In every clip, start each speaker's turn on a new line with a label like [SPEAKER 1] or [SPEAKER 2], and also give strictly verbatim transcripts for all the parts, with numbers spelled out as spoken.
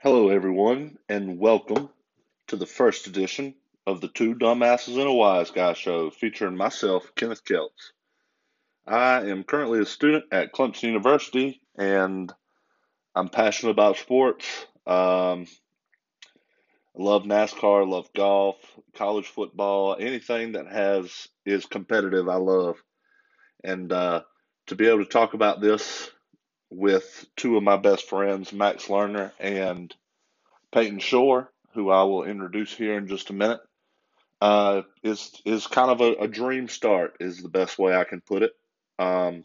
[SPEAKER 1] Hello, everyone, and welcome to the first edition of the Two Dumbasses and a Wise Guy show featuring myself, Kenneth Kelts. I am currently a student at Clemson University and I'm passionate about sports. Um, I love NASCAR, love golf, college football, anything that has is competitive, I love. And uh, to be able to talk about this with two of my best friends, Max Lerner and Peyton Shore, who I will introduce here in just a minute, uh, is is kind of a, a dream start, is the best way I can put it. Um,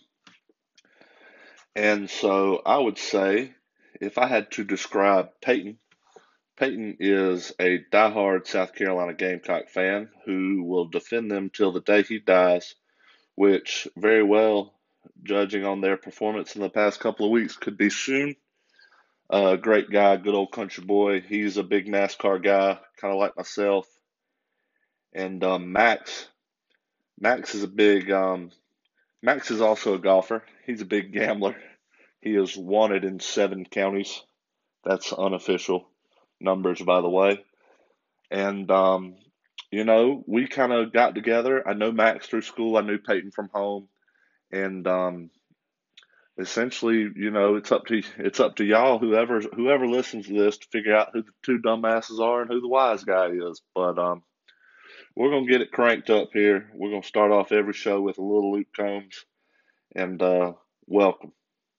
[SPEAKER 1] and so I would say, if I had to describe Peyton, Peyton is a diehard South Carolina Gamecock fan who will defend them till the day he dies, which very well, judging on their performance in the past couple of weeks, could be soon. Uh, great guy, good old country boy. He's a big NASCAR guy, kind of like myself. And um, Max, Max is a big um, Max is also a golfer. He's a big gambler. He is wanted in seven counties. That's unofficial numbers, by the way. And um, you know, we kind of got together. I know Max through school. I knew Peyton from home, and um, essentially, you know, it's up to it's up to y'all, whoever whoever listens to this, to figure out who the two dumbasses are and who the wise guy is. But um, we're gonna get it cranked up here. We're gonna start off every show with a little Luke Combs, and uh, welcome.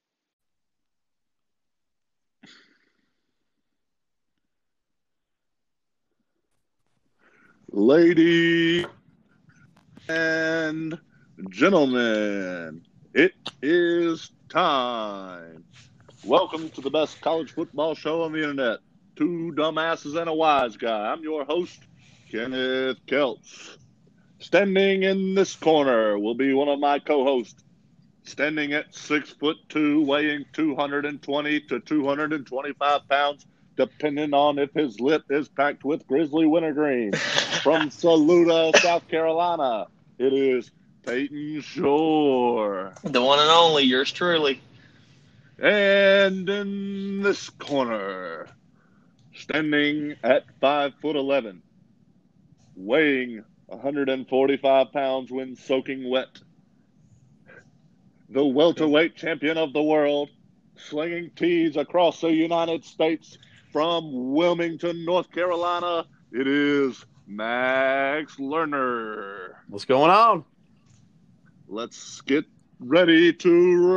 [SPEAKER 1] Ladies and gentlemen, it is time. Welcome to the best college football show on the internet. Two dumbasses and a wise guy. I'm your host, Kenneth Kelts. Standing in this corner will be one of my co-hosts, standing at six foot two, weighing two hundred twenty to two hundred twenty-five pounds, depending on if his lip is packed with grizzly wintergreen. From Saluda, South Carolina, it is Peyton Shore.
[SPEAKER 2] The one and only, yours truly.
[SPEAKER 1] And in this corner, standing at five foot eleven, weighing one hundred forty-five pounds when soaking wet, the welterweight champion of the world, slinging tees across the United States from Wilmington, North Carolina, it is Max Lerner.
[SPEAKER 3] What's going on?
[SPEAKER 1] Let's get ready to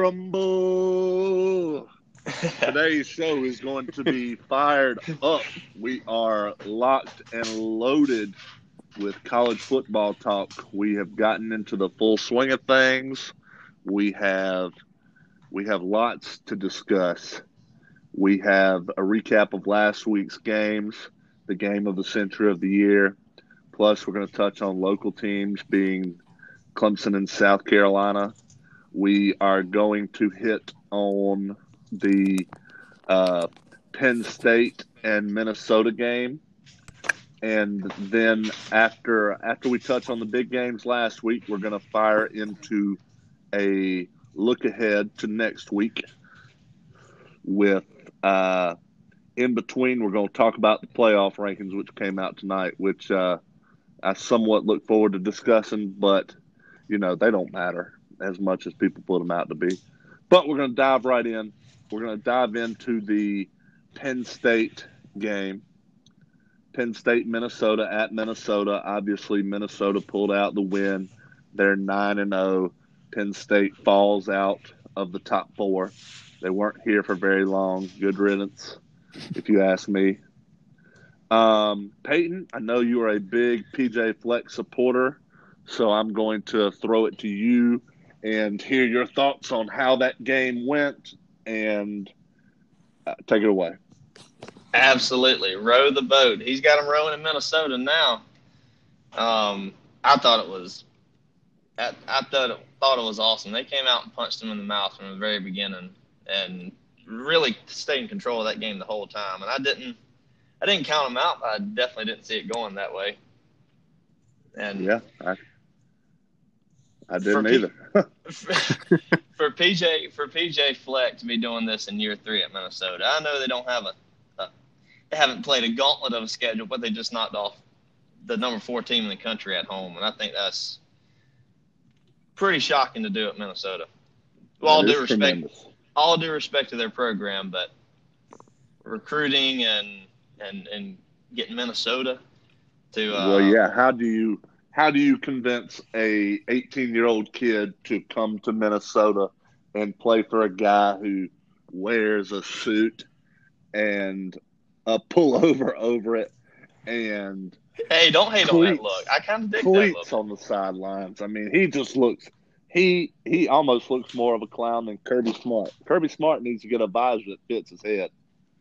[SPEAKER 1] rumble. Today's show is going to be fired up. We are locked and loaded with college football talk. We have gotten into the full swing of things. We have we have lots to discuss. We have a recap of last week's games, the game of the century of the year. Plus, we're going to touch on local teams being Clemson and South Carolina. We are going to hit on the uh, Penn State and Minnesota game. And then after after we touch on the big games last week, we're going to fire into a look ahead to next week with uh, in between, we're going to talk about the playoff rankings, which came out tonight, which uh, I somewhat look forward to discussing, but, you know, they don't matter as much as people put them out to be. But we're going to dive right in. We're going to dive into the Penn State game. Penn State, Minnesota at Minnesota. Obviously, Minnesota pulled out the win. They're nine and oh. Penn State falls out of the top four. They weren't here for very long. Good riddance, if you ask me. Um, Peyton, I know you are a big P J Fleck supporter, so I'm going to throw it to you and hear your thoughts on how that game went, and uh, take it away.
[SPEAKER 2] Absolutely. Row the boat. He's got him rowing in Minnesota now. Um, I thought it was I, I thought, it, thought it was awesome. They came out and punched him in the mouth from the very beginning and really stayed in control of that game the whole time. And I didn't I didn't count them out, but I definitely didn't see it going that way. And
[SPEAKER 1] yeah, I, I didn't
[SPEAKER 2] P-
[SPEAKER 1] either.
[SPEAKER 2] for P J for P J Fleck to be doing this in year three at Minnesota, I know they don't have a, a haven't played a gauntlet of a schedule, but they just knocked off the number four team in the country at home, and I think that's pretty shocking to do at Minnesota. With all due respect,
[SPEAKER 1] tremendous.
[SPEAKER 2] all due respect to their program, but recruiting and and and getting Minnesota to uh,
[SPEAKER 1] well, yeah. How do you how do you convince a eighteen year old kid to come to Minnesota and play for a guy who wears a suit and a pullover over it and
[SPEAKER 2] hey, don't hate
[SPEAKER 1] cleats,
[SPEAKER 2] on that look. I kind of dig
[SPEAKER 1] cleats
[SPEAKER 2] that look
[SPEAKER 1] on the sidelines. I mean, he just looks he he almost looks more of a clown than Kirby Smart. Kirby Smart needs to get a visor that fits his head.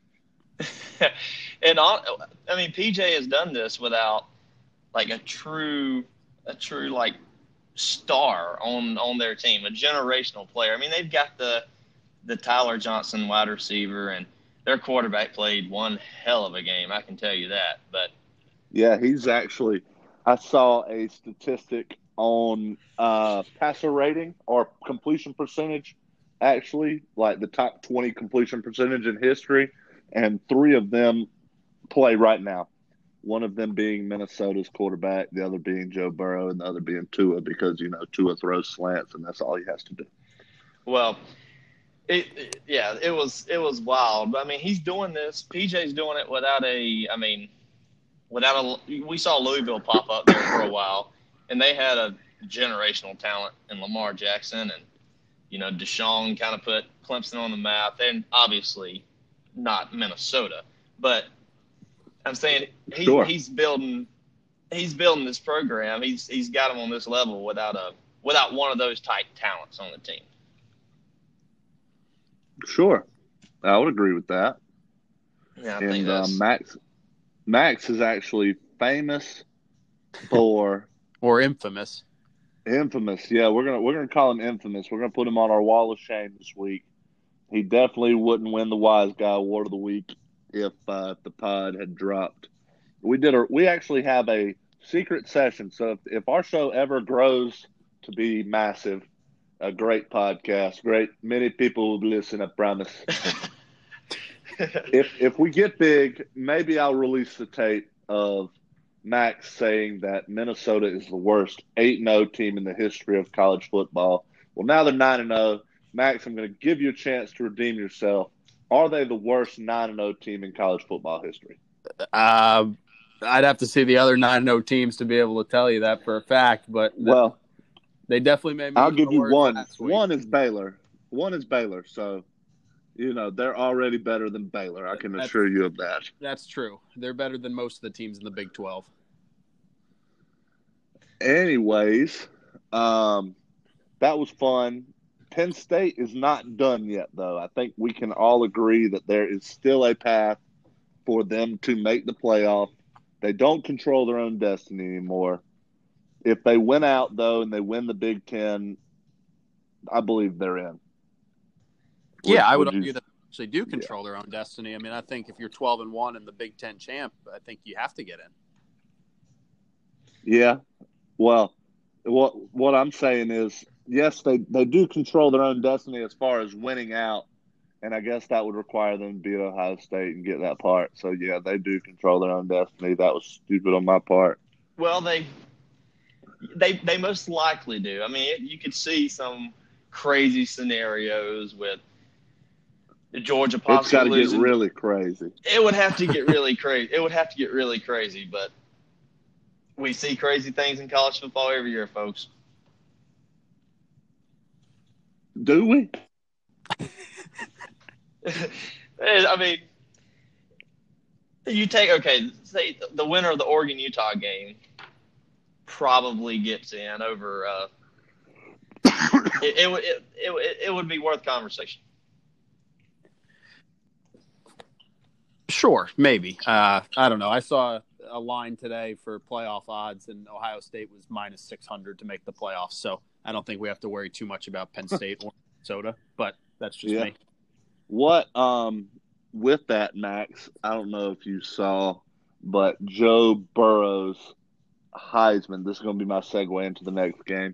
[SPEAKER 2] And on, I mean, P J has done this without like a true, a true like star on on their team, a generational player. I mean, they've got the the Tyler Johnson wide receiver, and their quarterback played one hell of a game. I can tell you that. But
[SPEAKER 1] yeah, he's actually. I saw a statistic on uh, passer rating or completion percentage. Actually, like the top twenty completion percentage in history. And three of them play right now. One of them being Minnesota's quarterback, the other being Joe Burrow, and the other being Tua because, you know, Tua throws slants, and that's all he has to do.
[SPEAKER 2] Well, it, it yeah, it was it was wild. I mean, he's doing this. P J's doing it without a – I mean, without a – we saw Louisville pop up there for a while, and they had a generational talent in Lamar Jackson. And, you know, Deshaun kind of put Clemson on the map. And obviously – not Minnesota, but I'm saying he,
[SPEAKER 1] sure.
[SPEAKER 2] he's building he's building this program. He's he's got him on this level without a without one of those type talents on the team.
[SPEAKER 1] Sure, I would agree with that.
[SPEAKER 2] Yeah, I
[SPEAKER 1] and
[SPEAKER 2] think
[SPEAKER 1] uh,
[SPEAKER 2] that's...
[SPEAKER 1] Max Max is actually famous for
[SPEAKER 3] or infamous.
[SPEAKER 1] Infamous, yeah. We're gonna we're gonna call him infamous. We're gonna put him on our wall of shame this week. He definitely wouldn't win the Wise Guy Award of the Week if, uh, if the pod had dropped. We did a. We actually have a secret session. So if, if our show ever grows to be massive, a great podcast, great many people will listen. I promise. if if we get big, maybe I'll release the tape of Max saying that Minnesota is the worst eight and oh team in the history of college football. Well, now they're nine and oh. Max, I'm going to give you a chance to redeem yourself. Are they the worst nine and oh team in college football history?
[SPEAKER 3] Uh, I'd have to see the other nine and oh teams to be able to tell you that for a fact. But
[SPEAKER 1] well,
[SPEAKER 3] they definitely made me.
[SPEAKER 1] I'll give you one. One is Baylor. One is Baylor. So, you know, they're already better than Baylor. I can
[SPEAKER 3] that's,
[SPEAKER 1] assure you of that.
[SPEAKER 3] That's true. They're better than most of the teams in the Big twelve.
[SPEAKER 1] Anyways, um, that was fun. Penn State is not done yet, though. I think we can all agree that there is still a path for them to make the playoff. They don't control their own destiny anymore. If they win out, though, and they win the Big Ten, I believe they're in.
[SPEAKER 3] Yeah, would, I would,
[SPEAKER 1] would
[SPEAKER 3] argue
[SPEAKER 1] you,
[SPEAKER 3] that they actually do control yeah. their own destiny. I mean, I think if you're twelve and one and the Big Ten champ, I think you have to get in.
[SPEAKER 1] Yeah. Well, what what I'm saying is, yes, they, they do control their own destiny as far as winning out, and I guess that would require them to beat Ohio State and get that part. So, yeah, they do control their own destiny. That was stupid on my part.
[SPEAKER 2] Well, they they they most likely do. I mean, you could see some crazy scenarios with the Georgia possibly
[SPEAKER 1] It's got to
[SPEAKER 2] losing.
[SPEAKER 1] get really crazy.
[SPEAKER 2] It would have to get really crazy. It would have to get really crazy, but we see crazy things in college football every year, folks.
[SPEAKER 1] Do we?
[SPEAKER 2] I mean, you take, okay, say the winner of the Oregon-Utah game probably gets in over uh, – it, it, it, it, it would be worth conversation.
[SPEAKER 3] Sure, maybe. Uh, I don't know. I saw a line today for playoff odds, and Ohio State was minus six hundred to make the playoffs, so – I don't think we have to worry too much about Penn State or Minnesota, but that's just
[SPEAKER 1] yeah.
[SPEAKER 3] me.
[SPEAKER 1] What, um, with that, Max, I don't know if you saw, but Joe Burrow's Heisman, this is going to be my segue into the next game.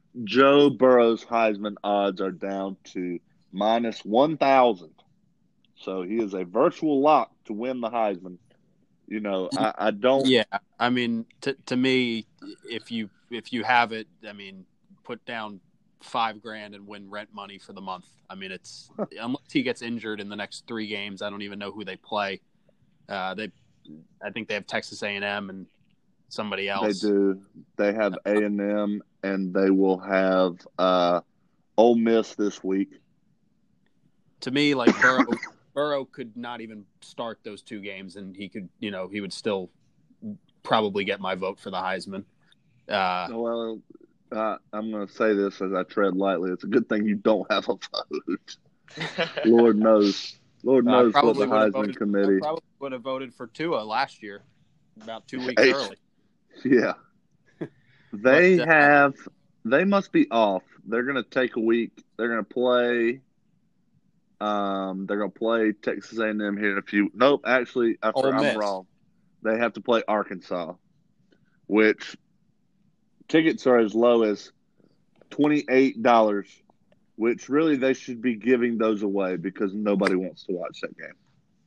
[SPEAKER 1] Joe Burrow's Heisman odds are down to minus one thousand. So he is a virtual lock to win the Heisman. You know, I, I don't.
[SPEAKER 3] Yeah, I mean, to to me, if you if you have it, I mean, put down five grand and win rent money for the month. I mean, it's unless he gets injured in the next three games, I don't even know who they play. Uh, they, I think they have Texas A and M and somebody else.
[SPEAKER 1] They do. They have A and M, and they will have uh, Ole Miss this week.
[SPEAKER 3] To me, like Burrow. Burrow could not even start those two games, and he could, you know, he would still probably get my vote for the Heisman. Uh,
[SPEAKER 1] well, uh, I'm going to say this as I tread lightly. It's a good thing you don't have a vote. Lord knows. Lord knows what the Heisman
[SPEAKER 3] voted,
[SPEAKER 1] committee.
[SPEAKER 3] I probably would have voted for Tua last year, about two weeks
[SPEAKER 1] hey,
[SPEAKER 3] early.
[SPEAKER 1] Yeah. They
[SPEAKER 3] but, uh,
[SPEAKER 1] have – they must be off. They're going to take a week. They're going to play – Um, they're gonna play Texas A and M here in a few. Nope, actually, I, I'm wrong. They have to play Arkansas, which tickets are as low as twenty-eight dollars. Which really they should be giving those away because nobody wants to watch that game.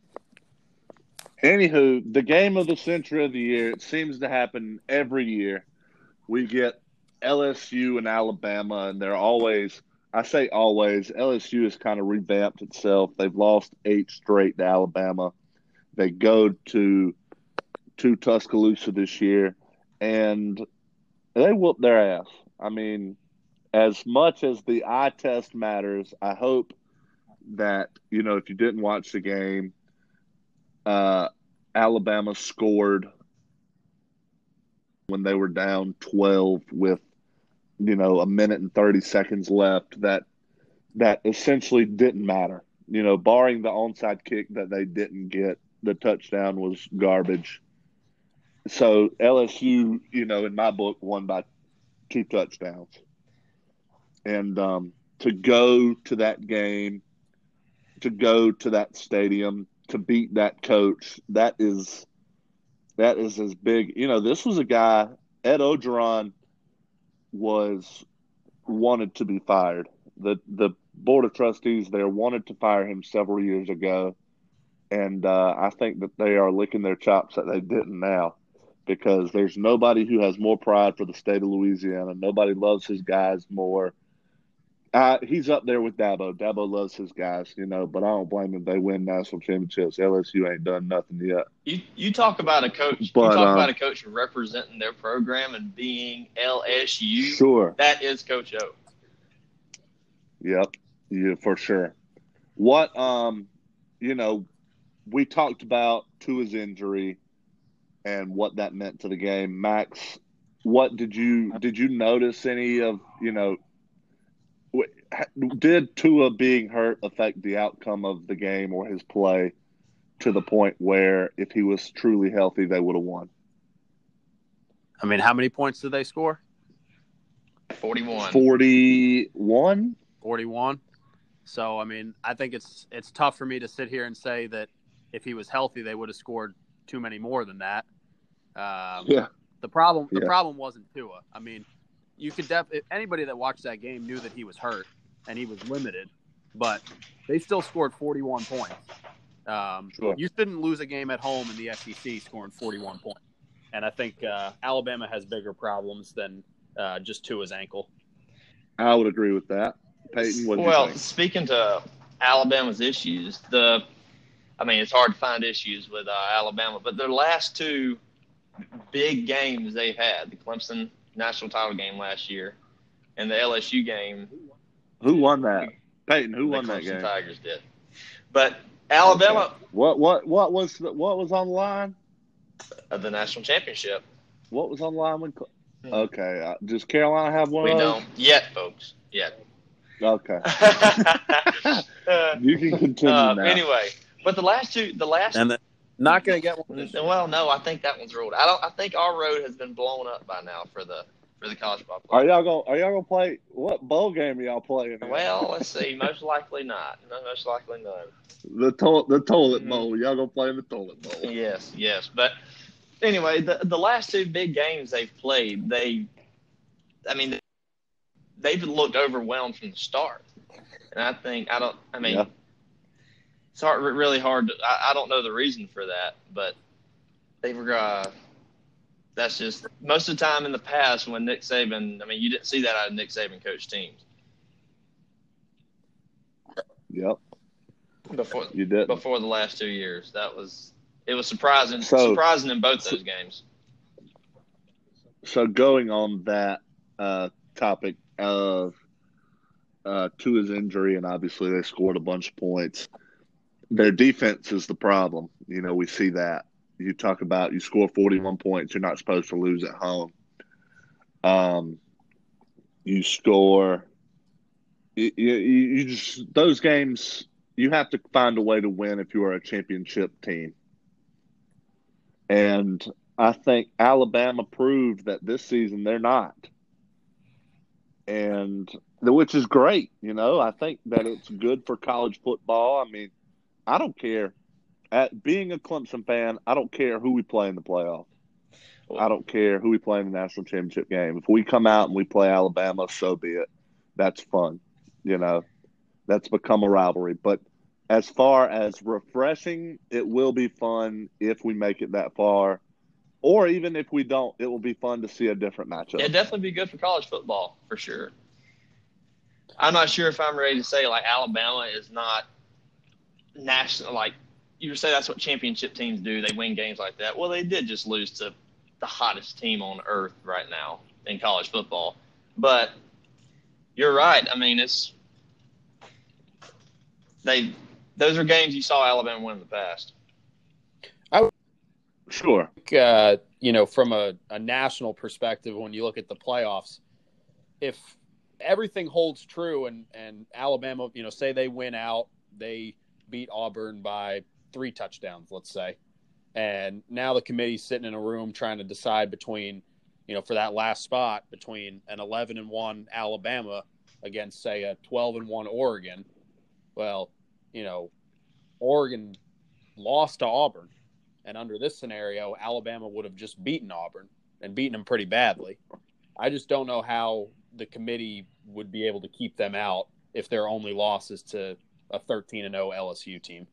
[SPEAKER 1] Anywho, the game of the century of the year. It seems to happen every year. We get L S U and Alabama, and they're always. I say always, L S U has kind of revamped itself. They've lost eight straight to Alabama. They go to to Tuscaloosa this year, and they whoop their ass. I mean, as much as the eye test matters, I hope that, you know, if you didn't watch the game, uh, Alabama scored when they were down twelve with you know, a minute and thirty seconds left that that essentially didn't matter. You know, barring the onside kick that they didn't get, the touchdown was garbage. So L S U, you know, in my book, won by two touchdowns. And um, to go to that game, to go to that stadium, to beat that coach, that is that is as big. You know, this was a guy, Ed Ogeron, was wanted to be fired. The the board of trustees there wanted to fire him several years ago, and uh, I think that they are licking their chops that they didn't now, because there's nobody who has more pride for the state of Louisiana. Nobody loves his guys more. Uh, he's up there with Dabo. Dabo loves his guys, you know, but I don't blame him. They win national championships. L S U ain't done nothing yet.
[SPEAKER 2] You you talk about a coach.
[SPEAKER 1] But,
[SPEAKER 2] you talk
[SPEAKER 1] um,
[SPEAKER 2] about a coach representing their program and being L S U.
[SPEAKER 1] Sure,
[SPEAKER 2] that is Coach O.
[SPEAKER 1] Yep, yeah, for sure. What um, you know, we talked about Tua's injury and what that meant to the game. Max, what did you did you notice any of you know? Did Tua being hurt affect the outcome of the game or his play to the point where if he was truly healthy, they would have won?
[SPEAKER 3] I mean, how many points did they score?
[SPEAKER 2] forty-one.
[SPEAKER 1] forty-one?
[SPEAKER 3] forty-one. So, I mean, I think it's it's tough for me to sit here and say that if he was healthy, they would have scored too many more than that. Um,
[SPEAKER 1] yeah.
[SPEAKER 3] The problem the
[SPEAKER 1] yeah.
[SPEAKER 3] problem wasn't Tua. I mean, you could def anybody that watched that game knew that he was hurt and he was limited, but they still scored forty-one points. Um,
[SPEAKER 1] sure.
[SPEAKER 3] You shouldn't lose a game at home in the S E C scoring forty-one points. And I think uh, Alabama has bigger problems than uh, just Tua's ankle.
[SPEAKER 1] I would agree with that. Peyton, what do
[SPEAKER 2] well,
[SPEAKER 1] you think?
[SPEAKER 2] Speaking to Alabama's issues, the I mean, it's hard to find issues with uh, Alabama, but their last two big games they've had, the Clemson national title game last year and the L S U game.
[SPEAKER 1] Who won that? Peyton, who
[SPEAKER 2] the
[SPEAKER 1] won
[SPEAKER 2] Clemson
[SPEAKER 1] that game?
[SPEAKER 2] Tigers did. But Alabama.
[SPEAKER 1] Okay. What what what was what was on the line?
[SPEAKER 2] Of the national championship.
[SPEAKER 1] What was on the line? When, okay, uh, does Carolina have one
[SPEAKER 2] we
[SPEAKER 1] of those?
[SPEAKER 2] We don't yet, folks. Yet.
[SPEAKER 1] Okay. You can continue
[SPEAKER 2] uh,
[SPEAKER 1] now.
[SPEAKER 2] Anyway, but the last two, the last.
[SPEAKER 3] And the, not going to get one. This
[SPEAKER 2] well, no, I think that one's ruled. I don't. I think our road has been blown up by now for the for the college ball.
[SPEAKER 1] Are y'all gonna Are y'all gonna play? What bowl game are y'all playing?
[SPEAKER 2] Well, let's see. Most likely not. No, most likely no.
[SPEAKER 1] The to- the toilet
[SPEAKER 2] Mm-hmm.
[SPEAKER 1] bowl. Y'all gonna play in the toilet bowl?
[SPEAKER 2] Yes, yes. But anyway, the the last two big games they've played, they, I mean, they've looked overwhelmed from the start, and I think I don't. I mean,
[SPEAKER 1] Yeah.
[SPEAKER 2] it's hard, really hard. To, I, I don't know the reason for that, but they were. Uh, that's just most of the time in the past when Nick Saban. I mean, you didn't see that out of Nick Saban coach teams.
[SPEAKER 1] Yep.
[SPEAKER 2] Before
[SPEAKER 1] you did
[SPEAKER 2] before the last two years, that was it was surprising.
[SPEAKER 1] So,
[SPEAKER 2] surprising in both those games.
[SPEAKER 1] So going on that uh, topic of uh, Tua's injury, and obviously they scored a bunch of points. Their defense is the problem. You know, we see that. You talk about you score forty-one points, you're not supposed to lose at home. Um, you score. You, you, you just those games. You have to find a way to win if you are a championship team. And I think Alabama proved that this season they're not. And which is great, you know. I think that it's good for college football. I mean, I don't care. At being a Clemson fan, I don't care who we play in the playoff. I don't care who we play in the national championship game. If we come out and we play Alabama, so be it. That's fun, you know. That's become a rivalry. But as far as refreshing, it will be fun if we make it that far. Or even if we don't, it will be fun to see a different matchup.
[SPEAKER 2] It'd definitely be good for college football, for sure. I'm not sure if I'm ready to say, like, Alabama is not national. Like, you say that's what championship teams do. They win games like that. Well, they did just lose to the hottest team on earth right now in college football. But you're right. I mean, it's they. Those are games you saw Alabama win in the past.
[SPEAKER 3] I
[SPEAKER 1] Sure.
[SPEAKER 3] Uh, you know, from a, a national perspective, when you look at the playoffs, if everything holds true and, and Alabama, you know, say they win out, they beat Auburn by three touchdowns, let's say, and now the committee's sitting in a room trying to decide between, you know, for that last spot between an eleven and one Alabama against, say, a twelve and one Oregon. Well, you know, Oregon lost to Auburn. And under this scenario, Alabama would have just beaten Auburn and beaten them pretty badly. I just don't know how the committee would be able to keep them out if their only loss is to a thirteen and oh L S U team.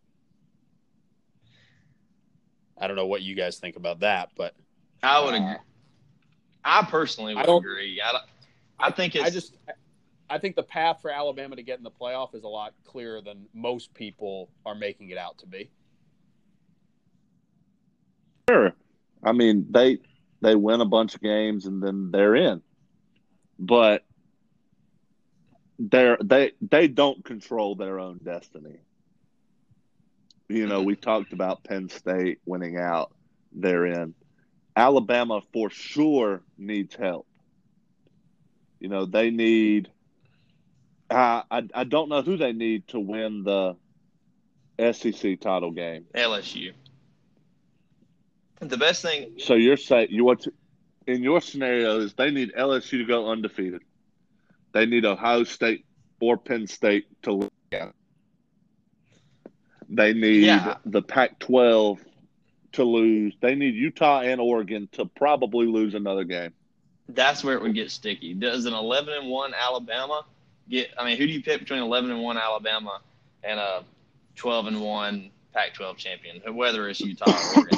[SPEAKER 3] I don't know what you guys think about that, but
[SPEAKER 2] I would agree. I personally would
[SPEAKER 3] I
[SPEAKER 2] agree. I, I think it's.
[SPEAKER 3] I just. I think the path for Alabama to get in the playoff is a lot clearer than most people are making it out to be.
[SPEAKER 1] Sure. I mean, they they win a bunch of games and then they're in. But they're they they don't control their own destiny. You know, we talked about Penn State winning out. They're in. Alabama for sure needs help. You know, they need uh, I I don't know who they need to win the S E C title game.
[SPEAKER 2] L S U. The best thing.
[SPEAKER 1] So you're saying you want to, in your scenario is they need L S U to go undefeated. They need Ohio State or Penn State to lose. They need
[SPEAKER 2] Yeah.
[SPEAKER 1] the Pac twelve to lose. They need Utah and Oregon to probably lose another game.
[SPEAKER 2] That's where it would get sticky. Does an eleven and one Alabama get? I mean, who do you pick between eleven and one Alabama and a twelve and one Pac twelve champion? Whether it's Utah or Oregon.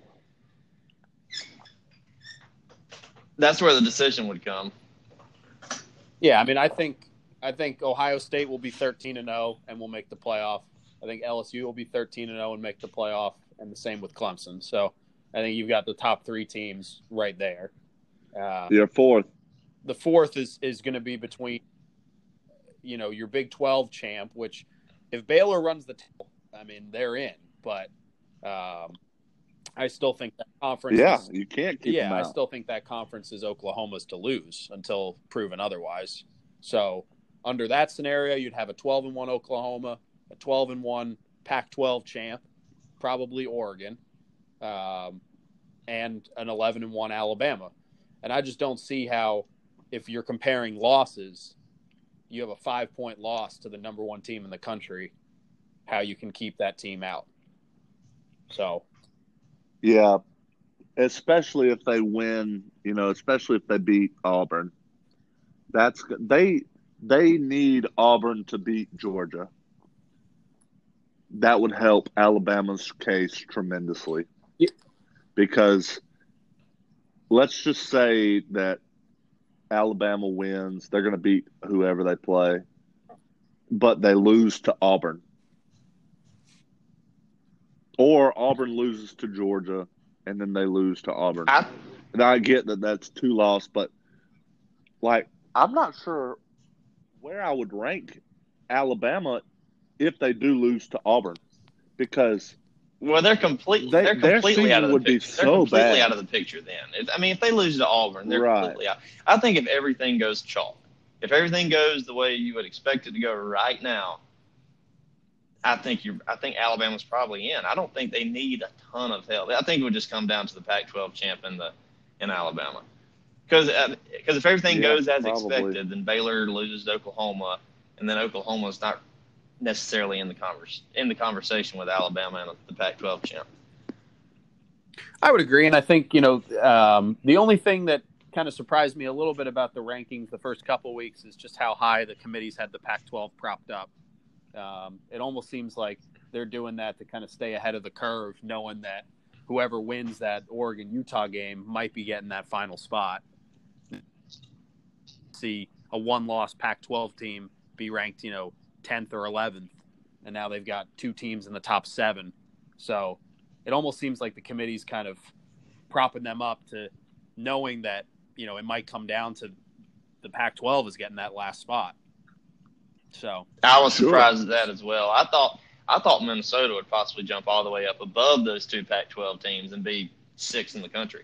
[SPEAKER 2] That's where the decision would come.
[SPEAKER 3] Yeah, I mean, I think I think Ohio State will be thirteen and oh and will make the playoff. I think L S U will be thirteen and oh and make the playoff, and the same with Clemson. So I think you've got the top three teams right there. Uh,
[SPEAKER 1] Your fourth.
[SPEAKER 3] The fourth is is going to be between, you know, your Big twelve champ, which if Baylor runs the table, I mean, they're in. But um, I still think that conference
[SPEAKER 1] Yeah,
[SPEAKER 3] is,
[SPEAKER 1] you can't keep
[SPEAKER 3] yeah,
[SPEAKER 1] them
[SPEAKER 3] I
[SPEAKER 1] out.
[SPEAKER 3] still think that conference is Oklahoma's to lose until proven otherwise. So under that scenario, you'd have a twelve and one Oklahoma, a twelve and one Pac twelve champ, probably Oregon, um, and an eleven and one Alabama. And I just don't see how, if you're comparing losses, you have a five-point loss to the number one team in the country, how you can keep that team out. So,
[SPEAKER 1] Yeah, especially if they win, you know, especially if they beat Auburn. That's they they need Auburn to beat Georgia. that would help Alabama's case tremendously.
[SPEAKER 3] Yeah.
[SPEAKER 1] Because let's just say that Alabama wins. They're going to beat whoever they play, but they lose to Auburn. Or Auburn loses to Georgia, and then they lose to Auburn.
[SPEAKER 2] I,
[SPEAKER 1] and I get that that's two losses, but, like, I'm not sure where I would rank Alabama if they do lose to Auburn, because
[SPEAKER 2] well, they're complete.
[SPEAKER 1] They,
[SPEAKER 2] They're completely out of the
[SPEAKER 1] would
[SPEAKER 2] picture.
[SPEAKER 1] Be
[SPEAKER 2] they're
[SPEAKER 1] so
[SPEAKER 2] completely
[SPEAKER 1] bad.
[SPEAKER 2] out of the picture. Then, if, I mean, if they lose to Auburn, they're
[SPEAKER 1] right.
[SPEAKER 2] completely out. I think if everything goes chalk, if everything goes the way you would expect it to go right now, I think you. I think Alabama's probably in. I don't think they need a ton of help. I think it would just come down to the Pac twelve champ in the in Alabama, because because if everything
[SPEAKER 1] yeah,
[SPEAKER 2] goes as
[SPEAKER 1] probably.
[SPEAKER 2] expected, then Baylor loses to Oklahoma, and then Oklahoma's not necessarily in the converse in the conversation with Alabama and the Pac twelve champ.
[SPEAKER 3] I would agree, and I think you know um, the only thing that kind of surprised me a little bit about the rankings the first couple of weeks is just how high the committees had the Pac twelve propped up. Um, it almost seems like they're doing that to kind of stay ahead of the curve, knowing that whoever wins that Oregon-Utah game might be getting that final spot. See a one-loss Pac twelve team be ranked, you know, tenth or eleventh, and now they've got two teams in the top seven. So it almost seems like the committee's kind of propping them up to knowing that, you know, it might come down to the Pac twelve is getting that last spot. So
[SPEAKER 2] I was surprised
[SPEAKER 1] sure.
[SPEAKER 2] at that as well. I thought I thought Minnesota would possibly jump all the way up above those two Pac twelve teams and be sixth in the country.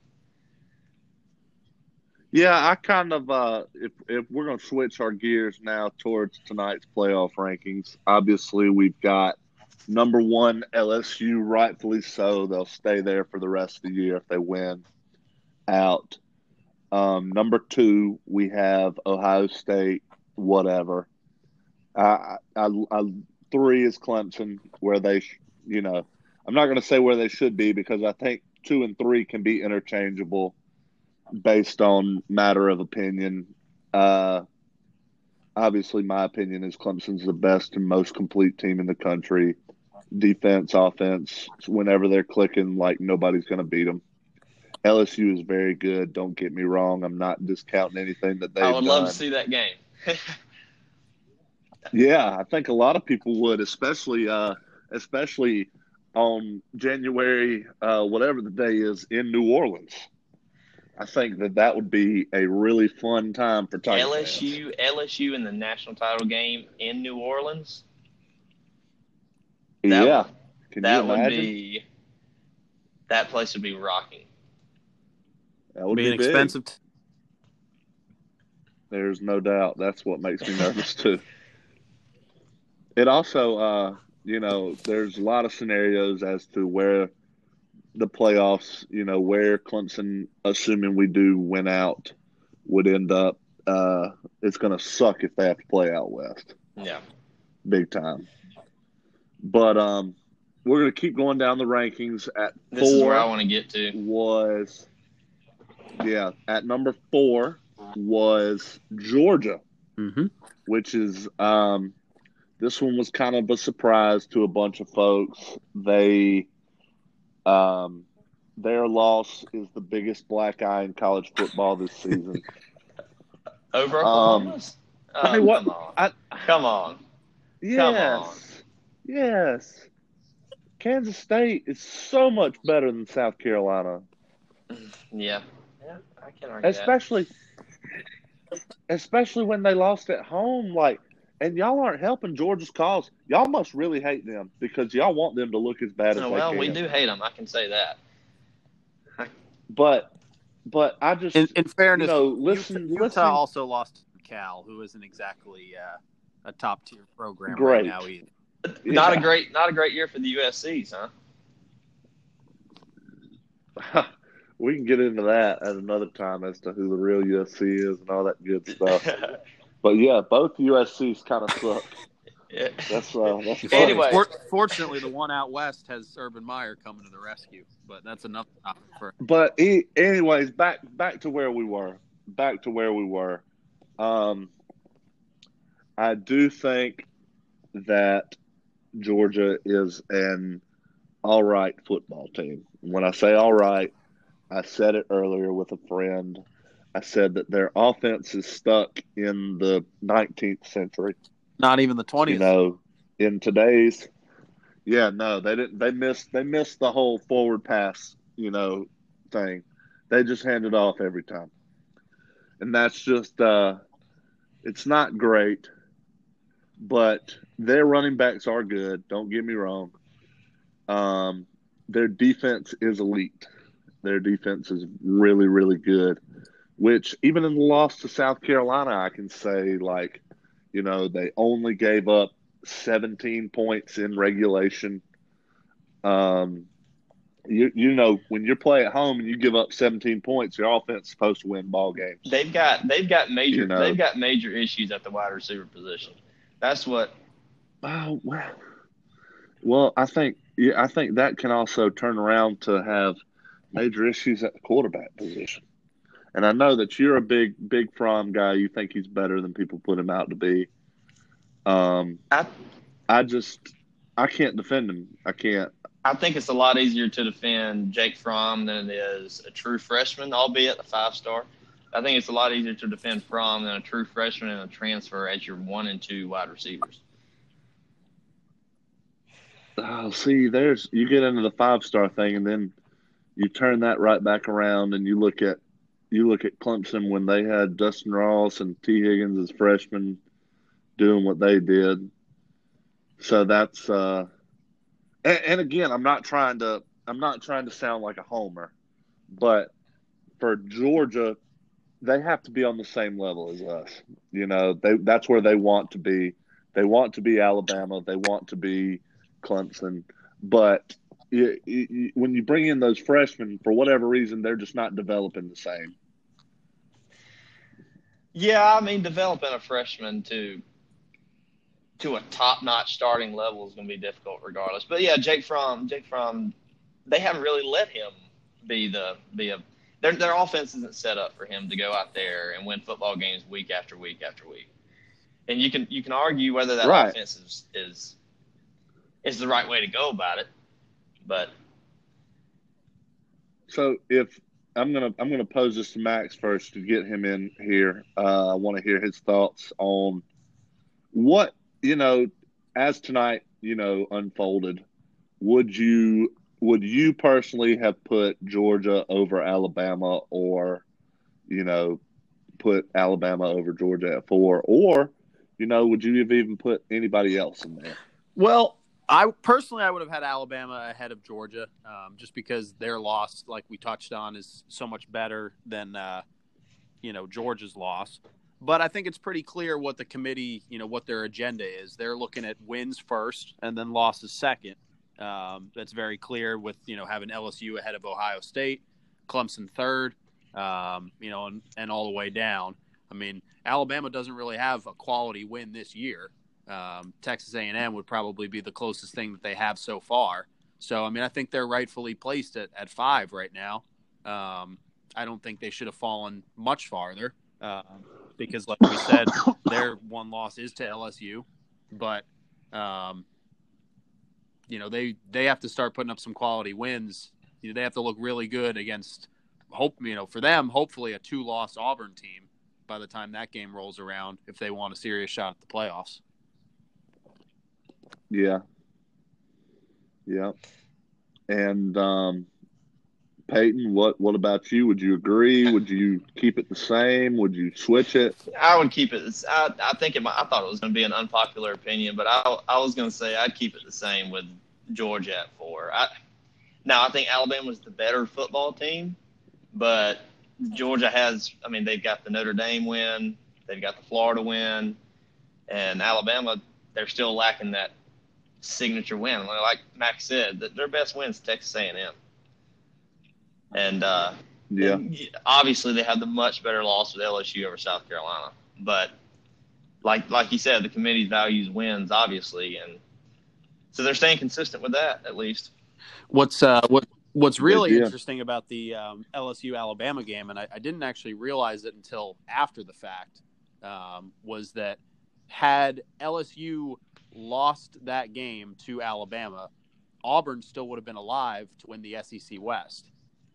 [SPEAKER 1] Yeah, I kind of uh, if if we're going to switch our gears now towards tonight's playoff rankings, obviously we've got number one L S U, rightfully so. They'll stay there for the rest of the year if they win out. Um, number two, we have Ohio State, whatever. I, I, I, three is Clemson, where they, sh- you know, I'm not going to say where they should be because I think two and three can be interchangeable based on matter of opinion. Uh, obviously, my opinion is Clemson's the best and most complete team in the country. Defense, offense, whenever they're clicking, like nobody's going to beat them. L S U is very good. Don't get me wrong. I'm not discounting anything that they've done.
[SPEAKER 2] I would love to see that game.
[SPEAKER 1] Yeah, I think a lot of people would, especially uh, especially on January, uh, whatever the day is, in New Orleans. I think that that would be a really fun time for Tiger
[SPEAKER 2] L S U,
[SPEAKER 1] fans.
[SPEAKER 2] L S U in the national title game in New Orleans.
[SPEAKER 1] That yeah,
[SPEAKER 2] would,
[SPEAKER 1] can
[SPEAKER 2] that
[SPEAKER 1] you
[SPEAKER 2] would
[SPEAKER 1] imagine?
[SPEAKER 2] be. That place would be rocking.
[SPEAKER 1] That would
[SPEAKER 3] be,
[SPEAKER 1] be
[SPEAKER 3] an
[SPEAKER 1] big.
[SPEAKER 3] expensive. T-
[SPEAKER 1] There's no doubt. That's what makes me nervous too. It also, uh, you know, there's a lot of scenarios as to where the playoffs, you know, where Clemson, assuming we do win out, would end up. Uh, it's going to suck if they have to play out west.
[SPEAKER 2] Yeah.
[SPEAKER 1] Big time. But um, we're going to keep going down the rankings. At
[SPEAKER 2] this
[SPEAKER 1] four
[SPEAKER 2] is where I want to get to.
[SPEAKER 1] Was, yeah, at number four was Georgia,
[SPEAKER 3] mm-hmm.
[SPEAKER 1] which is um, – this one was kind of a surprise to a bunch of folks. They, um, their loss is the biggest black eye in college football this season.
[SPEAKER 2] Over Oklahoma's? Um, oh,
[SPEAKER 1] I mean, what,
[SPEAKER 2] come on.
[SPEAKER 1] I,
[SPEAKER 2] come on.
[SPEAKER 1] Yes.
[SPEAKER 2] Come on.
[SPEAKER 1] Yes. Kansas State is so much better than South Carolina.
[SPEAKER 2] Yeah. Yeah, I can argue
[SPEAKER 1] Especially, that. especially when they lost at home, like, and y'all aren't helping Georgia's cause. Y'all must really hate them because y'all want them to look as bad as
[SPEAKER 2] oh,
[SPEAKER 1] they
[SPEAKER 2] well,
[SPEAKER 1] can.
[SPEAKER 2] Well, we do hate them. I can say that.
[SPEAKER 1] But, but I just
[SPEAKER 3] in, in fairness,
[SPEAKER 1] you know, listen,
[SPEAKER 3] Utah
[SPEAKER 1] listen.
[SPEAKER 3] also lost to Cal, who isn't exactly uh, a top tier program
[SPEAKER 1] great.
[SPEAKER 3] right now either.
[SPEAKER 2] Not
[SPEAKER 1] yeah.
[SPEAKER 2] a great, not a great year for the U S Cs,
[SPEAKER 1] huh? We can get into that at another time as to who the real U S C is and all that good stuff. But yeah, both U S Cs kind of suck.
[SPEAKER 2] Yeah.
[SPEAKER 1] That's uh, that's funny.
[SPEAKER 2] Anyway.
[SPEAKER 3] For, fortunately, the one out west has Urban Meyer coming to the rescue, but that's enough topic for.
[SPEAKER 1] But he, anyways, back back to where we were. Back to where we were. Um, I do think that Georgia is an all right football team. When I say all right, I said it earlier with a friend. I said that their offense is stuck in the nineteenth century.
[SPEAKER 3] Not even the
[SPEAKER 1] You
[SPEAKER 3] twentieth.
[SPEAKER 1] know, in today's, yeah, no, they didn't. They missed. They missed the whole forward pass, you know, thing. They just hand it off every time, and that's just. Uh, it's not great, but their running backs are good. Don't get me wrong. Um, their defense is elite. Their defense is really, really good. Which even in the loss to South Carolina, I can say like, you know, they only gave up seventeen points in regulation. Um, you you know when you play at home and you give up seventeen points, your offense is supposed to win ball games.
[SPEAKER 2] They've got they've got major
[SPEAKER 1] You know.
[SPEAKER 2] they've got major issues at the wide receiver position. That's what.
[SPEAKER 1] Oh well, well I think yeah I think that can also turn around to have major issues at the quarterback position. And I know that you're a big big Fromm guy. You think he's better than people put him out to be. Um,
[SPEAKER 2] I
[SPEAKER 1] I just I can't defend him. I can't.
[SPEAKER 2] I think it's a lot easier to defend Jake Fromm than it is a true freshman, albeit a five star. I think it's a lot easier to defend Fromm than a true freshman and a transfer as your one and two wide receivers.
[SPEAKER 1] Oh, see, there's you get into the five star thing, and then you turn that right back around, and you look at you look at Clemson when they had Dustin Ross and T. Higgins as freshmen doing what they did. So that's uh, and, and again, I'm not trying to I'm not trying to sound like a homer, but for Georgia, they have to be on the same level as us. You know, they that's where they want to be. They want to be Alabama. They want to be Clemson. But it, it, when you bring in those freshmen, for whatever reason, they're just not developing the same.
[SPEAKER 2] Yeah, I mean, developing a freshman to to a top-notch starting level is going to be difficult regardless. But yeah, Jake Fromm, Jake Fromm, they haven't really let him be the be a their their offense isn't set up for him to go out there and win football games week after week after week. And you can you can argue whether that
[SPEAKER 1] Right.
[SPEAKER 2] offense is, is is the right way to go about it, but
[SPEAKER 1] So if I'm gonna I'm gonna pose this to Max first to get him in here. Uh, I want to hear his thoughts on what you know as tonight you know unfolded. Would you would you personally have put Georgia over Alabama, or you know put Alabama over Georgia at four, or you know would you have even put anybody else in there?
[SPEAKER 3] Well, I personally I would have had Alabama ahead of Georgia, um, just because their loss, like we touched on, is so much better than uh, you know Georgia's loss. But I think it's pretty clear what the committee, you know, what their agenda is. They're looking at wins first and then losses second. Um, that's very clear with, you know, having L S U ahead of Ohio State, Clemson third, um, you know, and, and all the way down. I mean, Alabama doesn't really have a quality win this year. Um, Texas A and M would probably be the closest thing that they have so far. So, I mean, I think they're rightfully placed at, at five right now. Um, I don't think they should have fallen much farther. Uh, because, like we said, their one loss is to L S U. But, um, you know, they, they have to start putting up some quality wins. You know, they have to look really good against, hope you know, for them, hopefully a two-loss Auburn team by the time that game rolls around if they want a serious shot at the playoffs.
[SPEAKER 1] Yeah. Yeah. And um, Peyton, what, what about you? Would you agree? Would you keep it the same? Would you switch it?
[SPEAKER 2] I would keep it. I, I think it might, I thought it was going to be an unpopular opinion, but I, I was going to say I'd keep it the same with Georgia at four. I, now, I think Alabama's the better football team, but Georgia has, I mean, they've got the Notre Dame win, they've got the Florida win, and Alabama, they're still lacking that signature win. Like Max said, that their best win is Texas A and M. And uh,
[SPEAKER 1] Yeah.
[SPEAKER 2] obviously they have the much better loss with L S U over South Carolina. But like like you said, the committee values wins, obviously, and so they're staying consistent with that at least.
[SPEAKER 3] What's uh, what What's really
[SPEAKER 1] idea.
[SPEAKER 3] interesting about the um, L S U Alabama game, and I, I didn't actually realize it until after the fact, um, was that had L S U lost that game to Alabama, Auburn still would have been alive to win the S E C West.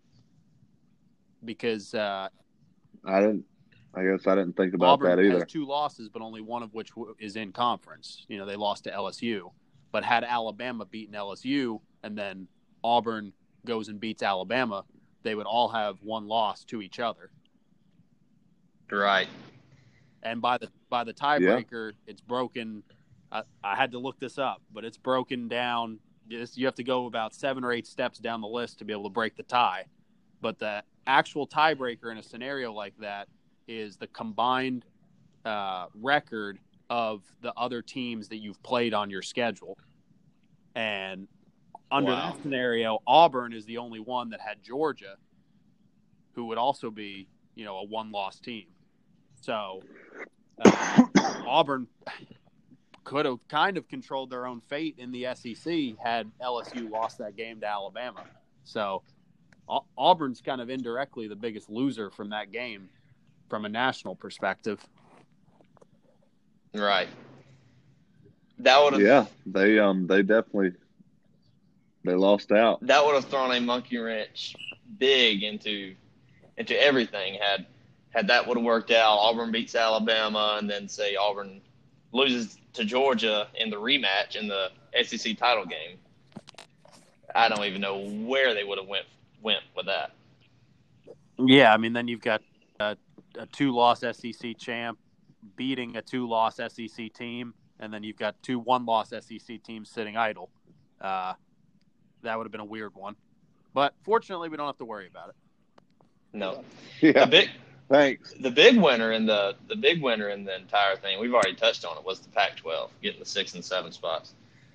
[SPEAKER 3] Because uh,
[SPEAKER 1] I didn't. I guess I didn't think about
[SPEAKER 3] Auburn
[SPEAKER 1] that either.
[SPEAKER 3] has two losses, but only one of which is in conference. You know, they lost to L S U. But had Alabama beaten L S U and then Auburn goes and beats Alabama, they would all have one loss to each other.
[SPEAKER 2] Right.
[SPEAKER 3] And by the by the tiebreaker, yeah. it's broken. I, I had to look this up, but it's broken down. You have to go about seven or eight steps down the list to be able to break the tie. But the actual tiebreaker in a scenario like that is the combined uh, record of the other teams that you've played on your schedule. And under wow. that scenario, Auburn is the only one that had Georgia, who would also be, you know, a one-loss team. So uh, Auburn could have kind of controlled their own fate in the S E C had L S U lost that game to Alabama. So Auburn's kind of indirectly the biggest loser from that game from a national perspective.
[SPEAKER 2] Right. That would have
[SPEAKER 1] Yeah, they um they definitely they lost out.
[SPEAKER 2] That would have thrown a monkey wrench big into into everything had had that would have worked out. Auburn beats Alabama and then say Auburn loses to Georgia in the rematch in the S E C title game. I don't even know where they would have went went with that.
[SPEAKER 3] Yeah, I mean, then you've got a, a two-loss S E C champ beating a two-loss S E C team, and then you've got two one-loss S E C teams sitting idle. Uh, that would have been a weird one. But fortunately, we don't have to worry about it.
[SPEAKER 2] No.
[SPEAKER 1] Yeah.
[SPEAKER 2] The big,
[SPEAKER 1] Thanks.
[SPEAKER 2] The big winner in the the big winner in the entire thing, we've already touched on it, was the Pac twelve getting the six and seven spots.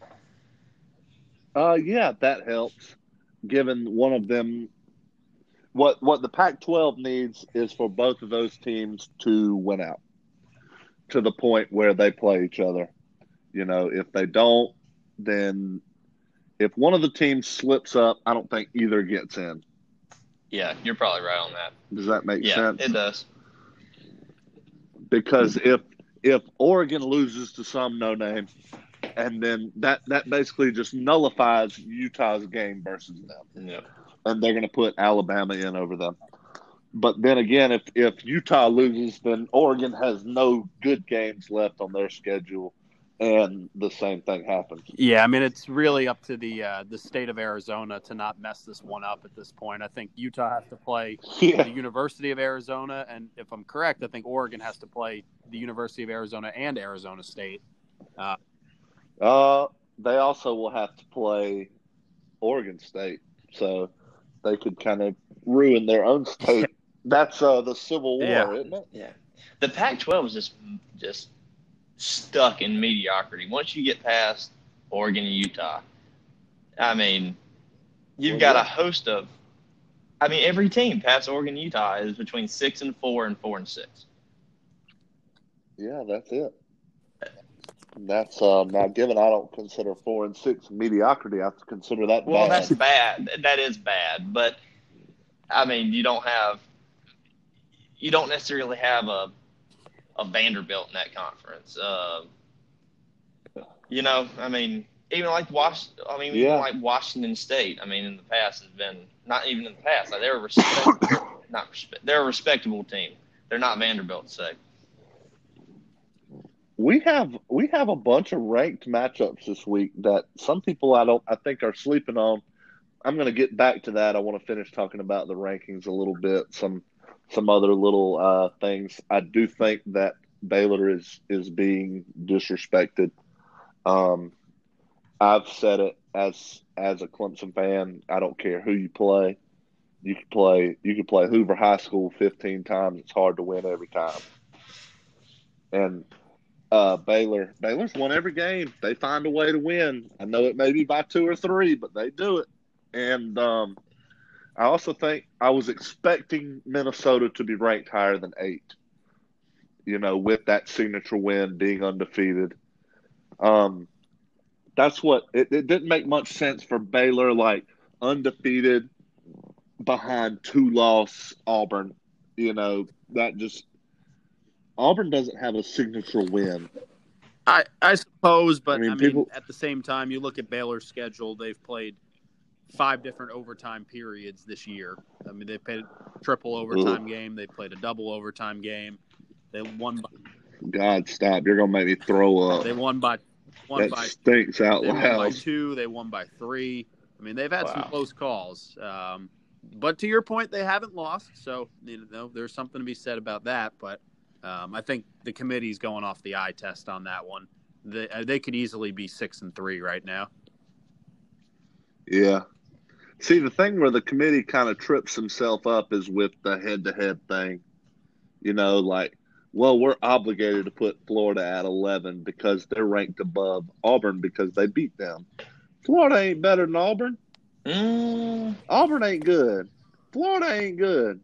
[SPEAKER 1] Uh, yeah, that helps. Given one of them, what what the Pac twelve needs is for both of those teams to win out to the point where they play each other. You know, if they don't, then if one of the teams slips up, I don't think either gets in.
[SPEAKER 2] Yeah, you're probably right on that.
[SPEAKER 1] Does that make
[SPEAKER 2] yeah,
[SPEAKER 1] sense?
[SPEAKER 2] Yeah, it does.
[SPEAKER 1] Because if if Oregon loses to some no name, and then that, that basically just nullifies Utah's game versus them.
[SPEAKER 2] Yeah.
[SPEAKER 1] And they're going to put Alabama in over them. But then again, if, if Utah loses, then Oregon has no good games left on their schedule, and the same thing happens.
[SPEAKER 3] Yeah, I mean, it's really up to the uh, the state of Arizona to not mess this one up at this point. I think Utah has to play yeah. the University of Arizona, and if I'm correct, I think Oregon has to play the University of Arizona and Arizona State. Uh,
[SPEAKER 1] uh, they also will have to play Oregon State, so they could kind of ruin their own state. That's uh, the Civil War,
[SPEAKER 2] yeah.
[SPEAKER 1] isn't it?
[SPEAKER 2] Yeah. The Pac twelve is just just stuck in mediocrity. Once you get past Oregon and Utah, I mean, you've well, got yeah. a host of – I mean, every team past Oregon and Utah is between six and four and four and six.
[SPEAKER 1] Yeah, that's it. That's uh, now given I don't consider four and six mediocrity. I consider that
[SPEAKER 2] well,
[SPEAKER 1] bad.
[SPEAKER 2] that's bad. That is bad. But I mean, you don't have you don't necessarily have a a Vanderbilt in that conference. Uh, you know, I mean, even like Was, I mean,
[SPEAKER 1] yeah.
[SPEAKER 2] even like Washington State. I mean, in the past has been not even in the past. Like they're a respectable, not respect, they're a respectable team. They're not Vanderbilt's sake.
[SPEAKER 1] We have we have a bunch of ranked matchups this week that some people I don't I think are sleeping on. I'm going to get back to that. I want to finish talking about the rankings a little bit. Some some other little uh, things. I do think that Baylor is is being disrespected. Um, I've said it as as a Clemson fan. I don't care who you play. You could play you could play Hoover High School fifteen times. It's hard to win every time. And Uh, Baylor. Baylor's won every game. They find a way to win. I know it may be by two or three, but they do it. And um, I also think I was expecting Minnesota to be ranked higher than eight, you know, with that signature win being undefeated. Um, that's what it, – it didn't make much sense for Baylor, like undefeated behind two-loss Auburn. You know, that just – Auburn doesn't have a signature win.
[SPEAKER 3] I, I suppose, but I
[SPEAKER 1] I
[SPEAKER 3] mean,
[SPEAKER 1] mean, people-
[SPEAKER 3] at the same time, you look at Baylor's schedule, they've played five different overtime periods this year. I mean, they played a triple overtime
[SPEAKER 1] Ugh.
[SPEAKER 3] game, they played a double overtime game. They won by,
[SPEAKER 1] God, stop. You're going to make me throw up.
[SPEAKER 3] they won by one
[SPEAKER 1] That
[SPEAKER 3] by
[SPEAKER 1] stinks out
[SPEAKER 3] they won by
[SPEAKER 1] loud.
[SPEAKER 3] two, they won by three. I mean, they've had
[SPEAKER 2] Wow.
[SPEAKER 3] some close calls. Um, but to your point, they haven't lost, so you know there's something to be said about that. But um, I think the committee's going off the eye test on that one. They uh, they could easily be six and three right now.
[SPEAKER 1] Yeah. See, the thing where the committee kind of trips himself up is with the head-to-head thing. You know, like, well, we're obligated to put Florida at eleven because they're ranked above Auburn because they beat them. Florida ain't better than Auburn.
[SPEAKER 2] Mm,
[SPEAKER 1] Auburn ain't good. Florida ain't good.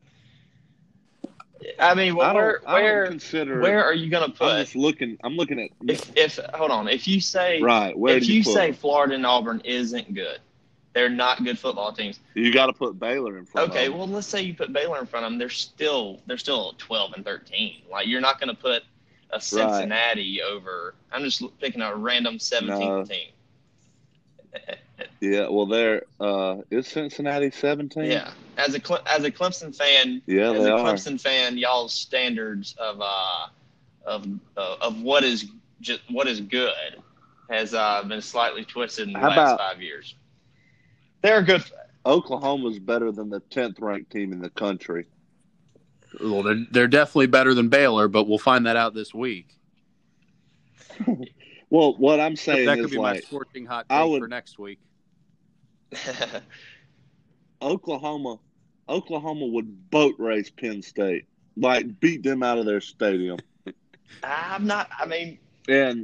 [SPEAKER 2] I mean,
[SPEAKER 1] I
[SPEAKER 2] well,
[SPEAKER 1] don't,
[SPEAKER 2] where
[SPEAKER 1] I don't
[SPEAKER 2] where
[SPEAKER 1] consider.
[SPEAKER 2] where are you gonna
[SPEAKER 1] I'm
[SPEAKER 2] put?
[SPEAKER 1] just looking. I'm looking at.
[SPEAKER 2] If if hold on, if you say
[SPEAKER 1] Right. Where
[SPEAKER 2] if
[SPEAKER 1] do
[SPEAKER 2] you,
[SPEAKER 1] you, put
[SPEAKER 2] say
[SPEAKER 1] them?
[SPEAKER 2] Florida and Auburn isn't good, they're not good football teams.
[SPEAKER 1] You got to put Baylor in front
[SPEAKER 2] Okay,
[SPEAKER 1] of them.
[SPEAKER 2] well, let's say you put Baylor in front of them. They're still they're still twelve and thirteen. Like you're not going to put a Cincinnati over. I'm just picking a random seventeenth
[SPEAKER 1] No.
[SPEAKER 2] team.
[SPEAKER 1] Yeah. Well, there uh, is Cincinnati seventeen.
[SPEAKER 2] Yeah, as a Cle- as a Clemson fan,
[SPEAKER 1] Yeah,
[SPEAKER 2] as
[SPEAKER 1] they
[SPEAKER 2] a
[SPEAKER 1] are.
[SPEAKER 2] Clemson fan, y'all's standards of uh of uh, of what is just what is good has uh, been slightly twisted in the
[SPEAKER 1] How
[SPEAKER 2] last
[SPEAKER 1] about-
[SPEAKER 2] five years. They're good.
[SPEAKER 1] Oklahoma's better than the tenth ranked team in the country.
[SPEAKER 3] Well, they're they're definitely better than Baylor, but we'll find that out this week.
[SPEAKER 1] Well, what I'm saying
[SPEAKER 3] That could
[SPEAKER 1] is
[SPEAKER 3] be my
[SPEAKER 1] like
[SPEAKER 3] scorching hot
[SPEAKER 1] I
[SPEAKER 3] take
[SPEAKER 1] would-
[SPEAKER 3] for next week.
[SPEAKER 1] Oklahoma, Oklahoma would boat race Penn State, like beat them out of their stadium,
[SPEAKER 2] I'm not. I mean,
[SPEAKER 1] and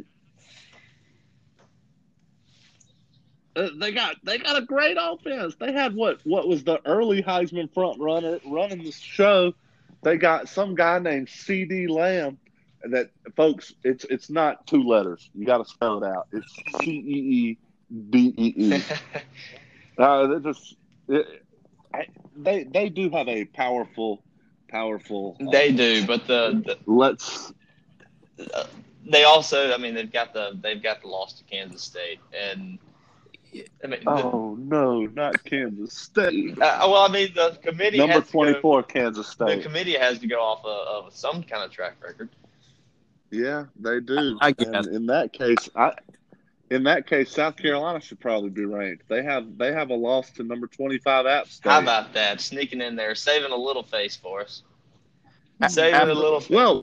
[SPEAKER 1] uh, they got they got a great offense. They had what what was the early Heisman front runner running the show. They got some guy named C D Lamb. And that, folks, it's it's not two letters. You got to spell it out. It's C E E D E E. Uh, they're just it, I, they they do have a powerful, powerful.
[SPEAKER 2] they do, but the, the
[SPEAKER 1] Let's.
[SPEAKER 2] they also. I mean, they've got the they've got the loss to Kansas State, and I mean, the,
[SPEAKER 1] Oh no, not Kansas State.
[SPEAKER 2] uh, well, I mean, the committee
[SPEAKER 1] Number
[SPEAKER 2] has to go,
[SPEAKER 1] twenty-four, Kansas
[SPEAKER 2] the
[SPEAKER 1] State.
[SPEAKER 2] committee has to go off of, of some kind of track record.
[SPEAKER 1] Yeah, they do.
[SPEAKER 3] I guess.
[SPEAKER 1] And in that case, I. In that case, South Carolina should probably be ranked. They have they have a loss to number twenty-five App State.
[SPEAKER 2] How about that? Sneaking in there, saving a little face for us.
[SPEAKER 3] A-
[SPEAKER 2] Saving a little face.
[SPEAKER 1] Well,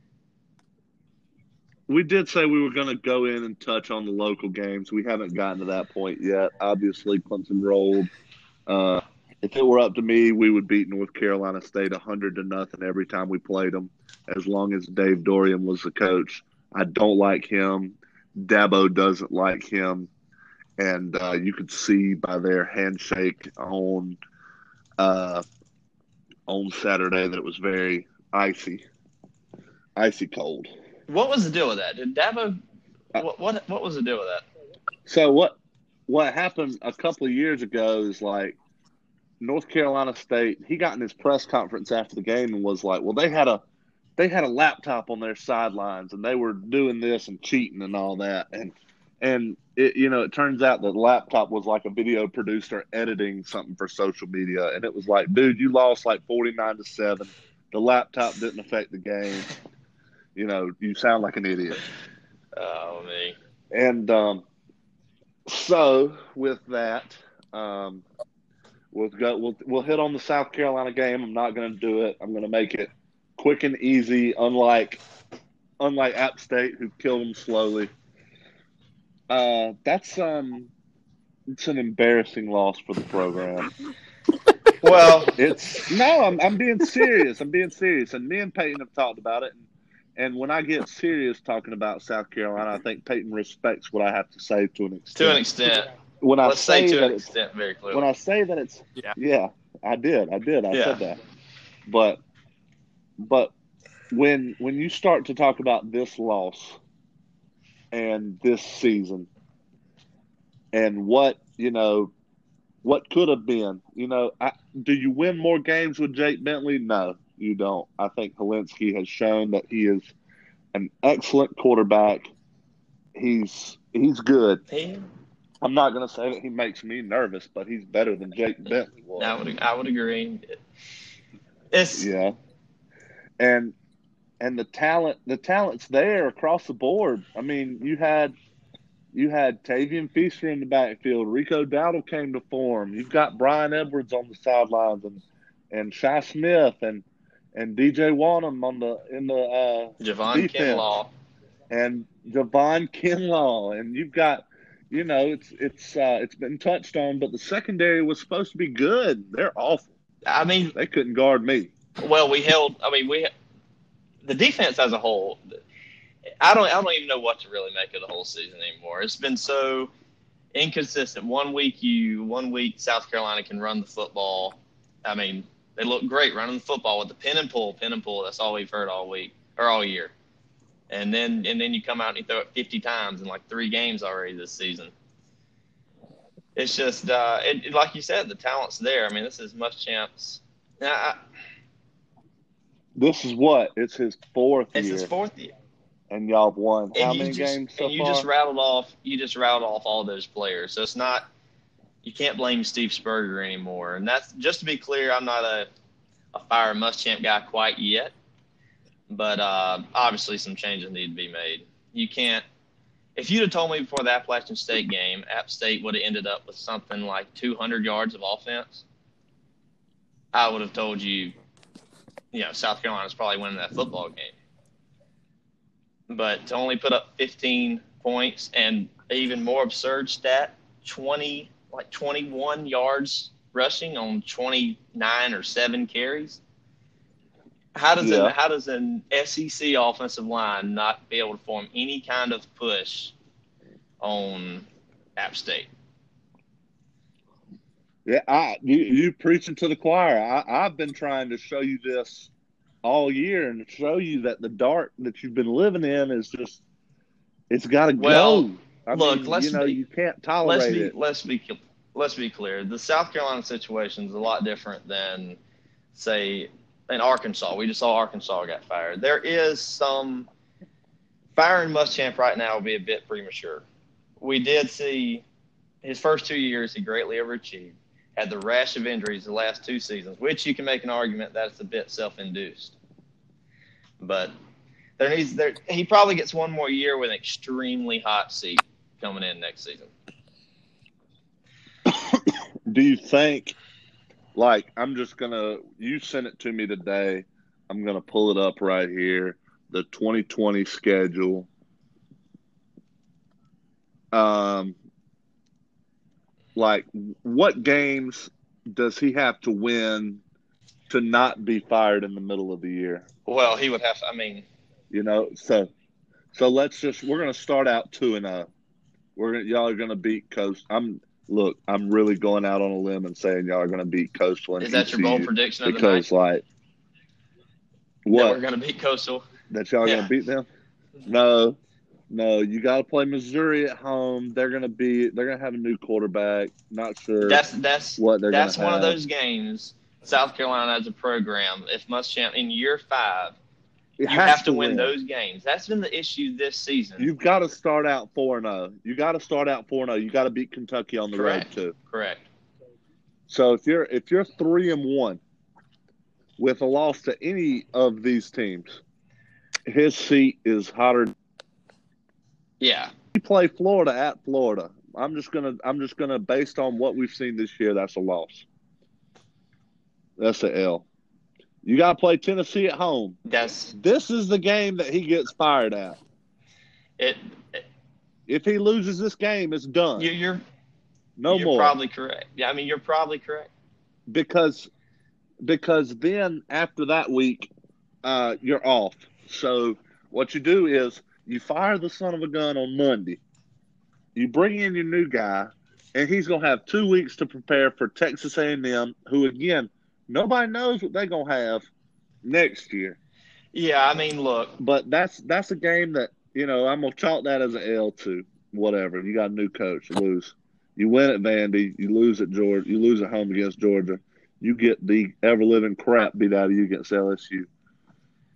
[SPEAKER 1] we did say we were going to go in and touch on the local games. We haven't gotten to that point yet. Obviously, Clemson rolled. Uh, if it were up to me, we would beat North Carolina State one hundred to nothing every time we played them, as long as Dave Dorian was the coach. I don't like him. Dabo doesn't like him. And uh, you could see by their handshake on uh, on Saturday that it was very icy, icy cold.
[SPEAKER 2] What was the deal with that? Did Dabo? What what, what was the deal with that?
[SPEAKER 1] So what what happened a couple of years ago is like North Carolina State, he got in his press conference after the game and was like, well, they had a they had a laptop on their sidelines and they were doing this and cheating and all that. And and it, you know, it turns out that the laptop was like a video producer editing something for social media. And it was like, dude, you lost like forty-nine to seven. The laptop didn't affect the game. You know, you sound like an idiot.
[SPEAKER 2] Oh me.
[SPEAKER 1] And um, so with that, um, we'll go. We'll we'll hit on the South Carolina game. I'm not going to do it. I'm going to make it quick and easy. Unlike unlike App State, who killed them slowly. Uh, that's um, it's an embarrassing loss for the program.
[SPEAKER 2] Well,
[SPEAKER 1] It's no, I'm I'm being serious. I'm being serious. And me and Peyton have talked about it. And, and when I get serious talking about South Carolina, I think Peyton respects what I have to say to an extent.
[SPEAKER 2] to an extent.
[SPEAKER 1] When I
[SPEAKER 2] Let's say
[SPEAKER 1] say
[SPEAKER 2] to
[SPEAKER 1] that
[SPEAKER 2] an
[SPEAKER 1] it's,
[SPEAKER 2] extent very clearly.
[SPEAKER 1] when I say that it's
[SPEAKER 3] Yeah.
[SPEAKER 1] yeah, I did, I did, I
[SPEAKER 2] Yeah.
[SPEAKER 1] said that. But but when when you start to talk about this loss and this season and what you know what could have been, you know, I, do you win more games with Jake Bentley? No, you don't. I think Helinski has shown that he is an excellent quarterback he's he's good.
[SPEAKER 2] He,
[SPEAKER 1] I'm not going to say that he makes me nervous, but he's better than Jake Bentley was.
[SPEAKER 2] I would I would agree. It's
[SPEAKER 1] yeah, and and the talent the talent's there across the board. I mean, you had you had Tavian Feaster in the backfield. Rico Dowdle came to form. You've got Brian Edwards on the sidelines, and and Shy Smith and and D J Wanham on the in the uh,
[SPEAKER 2] Javon
[SPEAKER 1] defense.
[SPEAKER 2] Kinlaw
[SPEAKER 1] And Javon Kinlaw, and you've got, you know, it's it's uh, it's been touched on, but the secondary was supposed to be good. They're awful.
[SPEAKER 2] I mean,
[SPEAKER 1] they couldn't guard me.
[SPEAKER 2] Well, we held. I mean, we the defense as a whole. I don't. I don't even know what to really make of the whole season anymore. It's been so inconsistent. One week you, one week South Carolina can run the football. I mean, they look great running the football with the pin and pull, pin and pull. That's all we've heard all week or all year. And then and then you come out and you throw it fifty times in like three games already this season. It's just, uh, it, like you said, the talent's there. I mean, this is Muschamp's. I,
[SPEAKER 1] this is what? It's his fourth
[SPEAKER 2] it's
[SPEAKER 1] year.
[SPEAKER 2] It's his fourth year.
[SPEAKER 1] And y'all have won how many
[SPEAKER 2] just,
[SPEAKER 1] games so
[SPEAKER 2] and you
[SPEAKER 1] far?
[SPEAKER 2] just rattled off. You just rattled off all those players. So it's not. You can't blame Steve Spurrier anymore. And that's just to be clear. I'm not a a fire Muschamp guy quite yet. But uh, obviously some changes need to be made. You can't – if you'd have told me before the Appalachian State game, App State would have ended up with something like two hundred yards of offense, I would have told you, you know, South Carolina's probably winning that football game. But to only put up fifteen points and even more absurd stat, twenty like twenty-one yards rushing on twenty-nine or seven carries. How does
[SPEAKER 1] yeah.
[SPEAKER 2] an, how does an S E C offensive line not be able to form any kind of push on App State?
[SPEAKER 1] Yeah, I you, you preaching to the choir. I, I've been trying to show you this all year and show you that the dark that you've been living in is just it's got to
[SPEAKER 2] well,
[SPEAKER 1] go. I
[SPEAKER 2] look,
[SPEAKER 1] mean,
[SPEAKER 2] let's
[SPEAKER 1] you know
[SPEAKER 2] be,
[SPEAKER 1] you can't tolerate
[SPEAKER 2] let's be,
[SPEAKER 1] it.
[SPEAKER 2] Let's be let's be clear. The South Carolina situation is a lot different than, say, in Arkansas. We just saw Arkansas got fired. There is some firing Muschamp right now would be a bit premature. We did see his first two years he greatly overachieved. Had the rash of injuries the last two seasons, which you can make an argument that's a bit self-induced. But there needs there he probably gets one more year with an extremely hot seat coming in next season.
[SPEAKER 1] Do you think, like, I'm just going to – you sent it to me today. I'm going to pull it up right here, the twenty twenty schedule. Um, like, what games does he have to win to not be fired in the middle of the year?
[SPEAKER 2] Well, he would have – I mean –
[SPEAKER 1] You know, so so let's just – we're going to start out two and oh. We're gonna, y'all are going to beat Coast – I'm – Look, I'm really going out on a limb and saying y'all are going to beat Coastal. And
[SPEAKER 2] Is that your bold prediction of the night?
[SPEAKER 1] Because, like, what?
[SPEAKER 2] That we're going to beat Coastal?
[SPEAKER 1] That y'all are
[SPEAKER 2] yeah.
[SPEAKER 1] going to beat them? No. No, you got to play Missouri at home. They're going to be – they're going to have a new quarterback. Not sure
[SPEAKER 2] that's, that's,
[SPEAKER 1] what they're going to have.
[SPEAKER 2] That's one of those games, South Carolina as a program, if Muschamp in year five, you have to win, win those games. That's been the issue this season.
[SPEAKER 1] You've got to start out four and oh. You got to start out four and oh. You got to beat Kentucky on the
[SPEAKER 2] Correct.
[SPEAKER 1] road too.
[SPEAKER 2] Correct.
[SPEAKER 1] So if you're if you're three and one with a loss to any of these teams, his seat is hotter.
[SPEAKER 2] Yeah.
[SPEAKER 1] You play Florida at Florida. I'm just gonna I'm just gonna based on what we've seen this year, that's a loss. That's an L. You got to play Tennessee at home.
[SPEAKER 2] That's
[SPEAKER 1] this is the game that he gets fired at.
[SPEAKER 2] It. it
[SPEAKER 1] if he loses this game, it's done.
[SPEAKER 2] You, you're
[SPEAKER 1] no
[SPEAKER 2] you're
[SPEAKER 1] more.
[SPEAKER 2] You're probably correct. Yeah, I mean, you're probably correct.
[SPEAKER 1] Because because then after that week, uh, you're off. So what you do is you fire the son of a gun on Monday. You bring in your new guy, and he's gonna have two weeks to prepare for Texas A and M, who again. Nobody knows what they're going to have next year.
[SPEAKER 2] Yeah, I mean, look.
[SPEAKER 1] But that's that's a game that, you know, I'm going to chalk that as an L too. Whatever. You got a new coach. You lose. You win at Vandy. You lose at Georgia. You lose at home against Georgia. You get the ever-living crap beat out of you against L S U.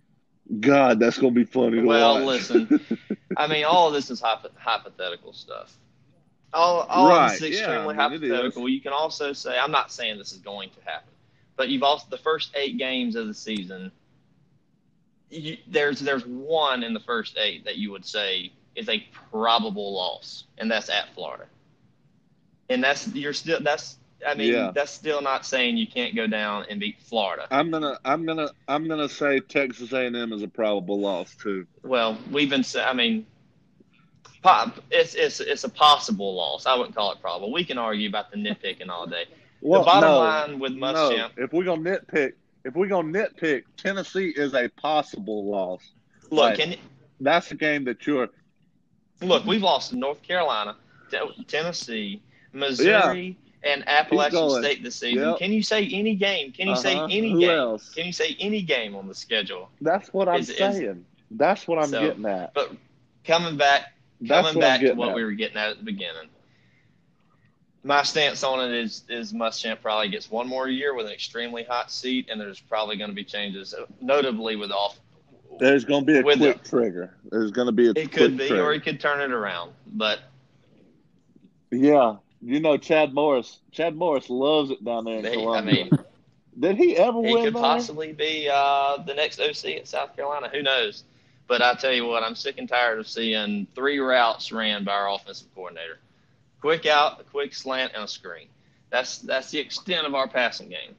[SPEAKER 1] God, that's gonna be funny to
[SPEAKER 2] Well,
[SPEAKER 1] watch.
[SPEAKER 2] listen, I mean, all of this is hypo- hypothetical stuff. All, all of this
[SPEAKER 1] Right?
[SPEAKER 2] is
[SPEAKER 1] Yeah, I
[SPEAKER 2] extremely
[SPEAKER 1] mean it is.
[SPEAKER 2] hypothetical. You can also say, I'm not saying this is going to happen, but you've also the first eight games of the season. You, there's there's one in the first eight that you would say is a probable loss, and that's at Florida. And that's you're still that's I mean
[SPEAKER 1] Yeah.
[SPEAKER 2] that's still not saying you can't go down and beat Florida.
[SPEAKER 1] I'm gonna, I'm gonna, I'm gonna say Texas A and M is a probable loss too.
[SPEAKER 2] Well, we've been I mean, pop, it's it's it's a possible loss. I wouldn't call it probable. We can argue about the nitpicking all day.
[SPEAKER 1] Well,
[SPEAKER 2] the bottom
[SPEAKER 1] no,
[SPEAKER 2] line with Muschamp,
[SPEAKER 1] no. If we're gonna nitpick, if we're gonna nitpick, Tennessee is a possible loss.
[SPEAKER 2] look,
[SPEAKER 1] Like,
[SPEAKER 2] can,
[SPEAKER 1] that's a game that you're.
[SPEAKER 2] look, we've lost to North Carolina, t- Tennessee, Missouri, and Appalachian
[SPEAKER 1] going.
[SPEAKER 2] State this season.
[SPEAKER 1] Yep.
[SPEAKER 2] Can you say any game? Can you say
[SPEAKER 1] Uh-huh.
[SPEAKER 2] any
[SPEAKER 1] Who
[SPEAKER 2] game?
[SPEAKER 1] else?
[SPEAKER 2] Can you say any game on the schedule?
[SPEAKER 1] That's what I'm
[SPEAKER 2] Is- is-
[SPEAKER 1] saying. That's what I'm
[SPEAKER 2] So,
[SPEAKER 1] getting at.
[SPEAKER 2] But coming back,
[SPEAKER 1] That's
[SPEAKER 2] coming
[SPEAKER 1] what I'm
[SPEAKER 2] back to
[SPEAKER 1] getting
[SPEAKER 2] what
[SPEAKER 1] at.
[SPEAKER 2] we were getting at at the beginning. My stance on it is is Muschamp probably gets one more year with an extremely hot seat, and there's probably going to be changes, notably with off.
[SPEAKER 1] There's gonna be a
[SPEAKER 2] with
[SPEAKER 1] quick
[SPEAKER 2] the-
[SPEAKER 1] trigger. There's gonna be a
[SPEAKER 2] It
[SPEAKER 1] quick
[SPEAKER 2] could be,
[SPEAKER 1] trigger.
[SPEAKER 2] or he could turn it around. But
[SPEAKER 1] Yeah, you know Chad Morris. Chad Morris loves it down there in
[SPEAKER 2] they, I
[SPEAKER 1] Columbia.
[SPEAKER 2] mean,
[SPEAKER 1] Did he ever
[SPEAKER 2] he
[SPEAKER 1] win
[SPEAKER 2] could
[SPEAKER 1] there?
[SPEAKER 2] possibly be uh, the next O C at South Carolina. Who knows? But I tell you what, I'm sick and tired of seeing three routes ran by our offensive coordinator: quick out, a quick slant, and a screen. That's that's the extent of our passing game.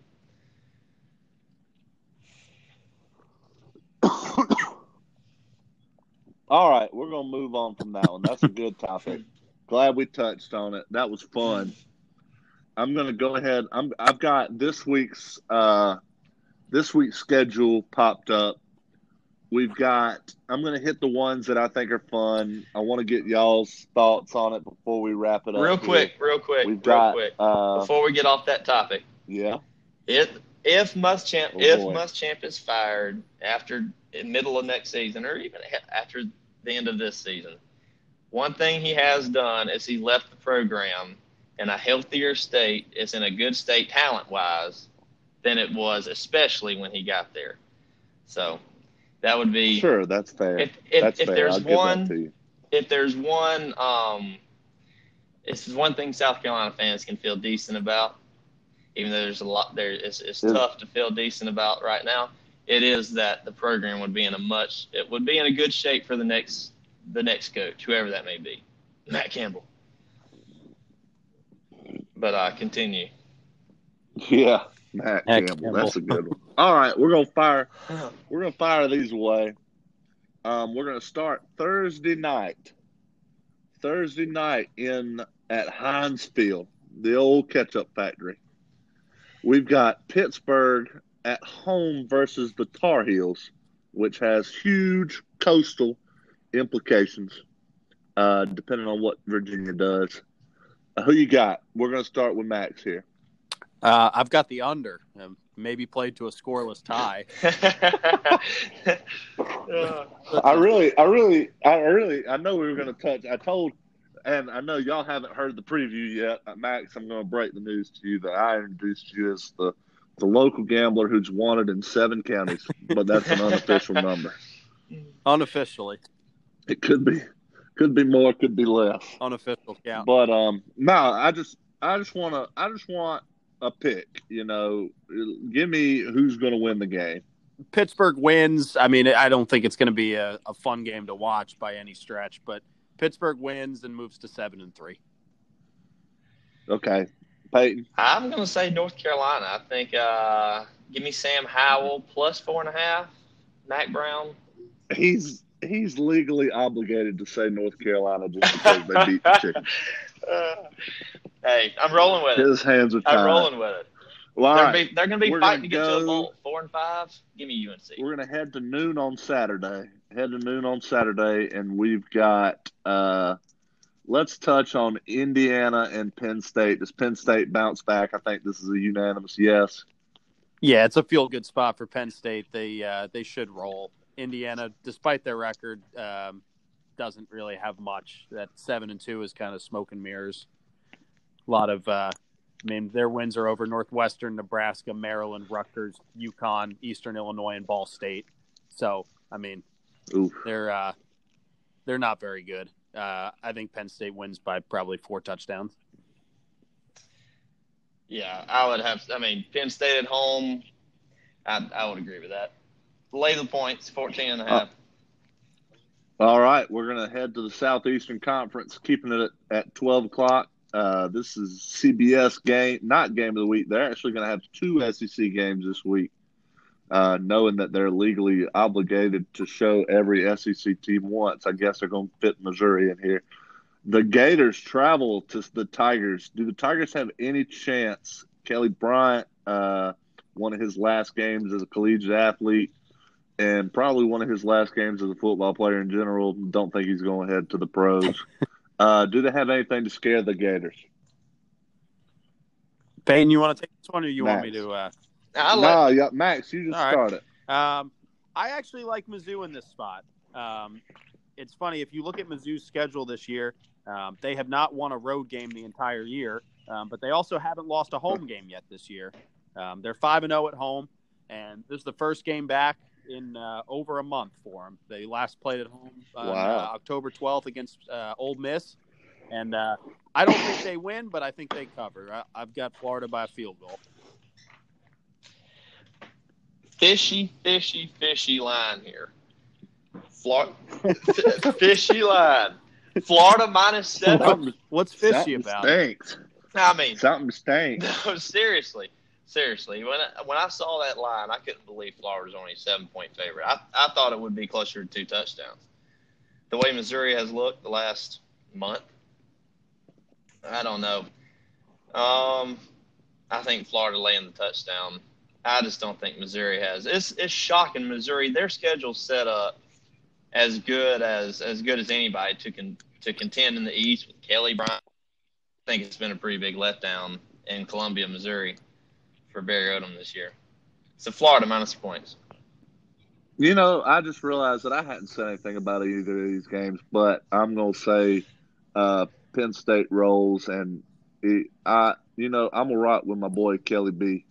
[SPEAKER 1] All right, we're gonna move on from that one. That's a good topic. Glad we touched on it. That was fun. I'm gonna go ahead. I'm. I've got this week's uh, this week's schedule popped up. We've got. I'm gonna hit the ones that I think are fun. I want to get y'all's thoughts on it before we wrap it up.
[SPEAKER 2] Real
[SPEAKER 1] here.
[SPEAKER 2] quick, real quick,
[SPEAKER 1] We've
[SPEAKER 2] real
[SPEAKER 1] got.
[SPEAKER 2] quick.
[SPEAKER 1] Uh,
[SPEAKER 2] Before we get off that topic,
[SPEAKER 1] yeah.
[SPEAKER 2] if if Muschamp
[SPEAKER 1] Oh,
[SPEAKER 2] if
[SPEAKER 1] boy.
[SPEAKER 2] Muschamp is fired after in middle of next season, or even after the end of this season, one thing he has done is he left the program in a healthier state. It's in a good state talent wise than it was, especially when he got there. So that would be
[SPEAKER 1] Sure, that's fair.
[SPEAKER 2] if if,
[SPEAKER 1] that's
[SPEAKER 2] if
[SPEAKER 1] fair.
[SPEAKER 2] there's
[SPEAKER 1] I'll give that to
[SPEAKER 2] one
[SPEAKER 1] you.
[SPEAKER 2] if there's one um this is one thing South Carolina fans can feel decent about, even though there's a lot there it's, it's
[SPEAKER 1] Is-
[SPEAKER 2] tough to feel decent about right now. It is that the program would be in a much it would be in a good shape for the next the next coach, whoever that may be. Matt Campbell. But uh continue.
[SPEAKER 1] Yeah, Matt
[SPEAKER 3] Matt
[SPEAKER 1] Campbell.
[SPEAKER 3] Campbell.
[SPEAKER 1] That's a good one. All right, we're gonna fire. We're gonna fire these away. Um, we're gonna start Thursday night. Thursday night in at Heinz Field, the old ketchup factory. We've got Pittsburgh at home versus the Tar Heels, which has huge coastal implications, uh, depending on what Virginia does. Uh, who you got? We're gonna start with Max here.
[SPEAKER 3] Uh, I've got the under. Um, maybe played to a scoreless tie.
[SPEAKER 1] I really, I really, I really, I know we were going to touch. I told, and I know y'all haven't heard the preview yet. Uh, Max, I'm going to break the news to you that I introduced you as the, the local gambler who's wanted in seven counties, but that's an unofficial number.
[SPEAKER 3] Unofficially.
[SPEAKER 1] It could be, could be more, could be less.
[SPEAKER 3] Unofficial count.
[SPEAKER 1] But um, no, I just, I just want to, I just want a pick. You know, give me who's going to win the game.
[SPEAKER 3] Pittsburgh wins. I mean, I don't think it's going to be a, a fun game to watch by any stretch, but Pittsburgh wins and moves to seven and three.
[SPEAKER 1] Okay, Peyton.
[SPEAKER 2] I'm gonna say North Carolina. I think uh give me Sam Howell plus four and a half. Mac Brown.
[SPEAKER 1] He's he's legally obligated to say North Carolina just because they beat the Chickens.
[SPEAKER 2] Uh, hey, I'm rolling with it.
[SPEAKER 1] His hands are tied.
[SPEAKER 2] I'm rolling with it.
[SPEAKER 1] Well, all
[SPEAKER 2] They're,
[SPEAKER 1] right.
[SPEAKER 2] be, they're going to be
[SPEAKER 1] We're
[SPEAKER 2] fighting
[SPEAKER 1] gonna
[SPEAKER 2] to get to a
[SPEAKER 1] go-
[SPEAKER 2] bowl. Four and five. Give me U N C.
[SPEAKER 1] We're going to head to noon on Saturday. Head to noon on Saturday, and we've got uh, – let's touch on Indiana and Penn State. Does Penn State bounce back? I think this is a unanimous yes.
[SPEAKER 3] Yeah, it's a feel-good spot for Penn State. They uh, they should roll. Indiana, despite their record, um, doesn't really have much. That seven and two is kind of smoke and mirrors. A lot of uh, – I mean, their wins are over Northwestern, Nebraska, Maryland, Rutgers, UConn, Eastern Illinois, and Ball State. So, I mean,
[SPEAKER 1] Oof.
[SPEAKER 3] they're uh, they're not very good. Uh, I think Penn State wins by probably four touchdowns.
[SPEAKER 2] Yeah, I would have. I mean, Penn State at home, I, I would agree with that. Lay the points, fourteen and a half.
[SPEAKER 1] All right, we're going to head to the Southeastern Conference, keeping it at, at twelve o'clock. Uh, this is C B S game, not game of the week. They're actually going to have two S E C games this week, uh, knowing that they're legally obligated to show every S E C team once. I guess they're going to fit Missouri in here. The Gators travel to the Tigers. Do the Tigers have any chance? Kelly Bryant, uh, one of his last games as a collegiate athlete, and probably one of his last games as a football player in general. Don't think he's going to head to the pros. Uh, do they have anything to scare the Gators?
[SPEAKER 3] Peyton, you want to take this one, or you
[SPEAKER 1] Max.
[SPEAKER 3] want me to? Uh...
[SPEAKER 2] I
[SPEAKER 1] No,
[SPEAKER 2] like,
[SPEAKER 1] yeah, Max, you just
[SPEAKER 3] All right.
[SPEAKER 1] start it.
[SPEAKER 3] Um, I actually like Mizzou in this spot. Um, it's funny, if you look at Mizzou's schedule this year, um, they have not won a road game the entire year, um, but they also haven't lost a home game yet this year. Um, they're five and oh at home, and this is the first game back in uh, over a month for them. They last played at home on
[SPEAKER 1] Wow.
[SPEAKER 3] uh, October twelfth against uh, Ole Miss, and uh, I don't think they win, but I think they cover. I, I've got Florida by a field goal.
[SPEAKER 2] fishy, fishy, fishy line here. Florida, fishy line. Florida minus seven.
[SPEAKER 1] Something,
[SPEAKER 3] What's fishy
[SPEAKER 1] something
[SPEAKER 3] about it?
[SPEAKER 1] stinks.
[SPEAKER 2] I mean,
[SPEAKER 1] Something stinks.
[SPEAKER 2] no, seriously, seriously. When I, when I saw that line, I couldn't believe Florida was only a seven point favorite. I I thought it would be closer to two touchdowns. The way Missouri has looked the last month, I don't know. Um, I think Florida laying the touchdown. I just don't think Missouri has. It's it's shocking. Missouri, their schedule's set up as good as as good as anybody to con, to contend in the East with Kelly Bryant. I think it's been a pretty big letdown in Columbia, Missouri, for Barry Odom this year. So Florida minus points.
[SPEAKER 1] You know, I just realized that I hadn't said anything about either of these games, but I'm going to say uh, Penn State rolls, and it, I, you know, I'm going to rock with my boy Kelly B.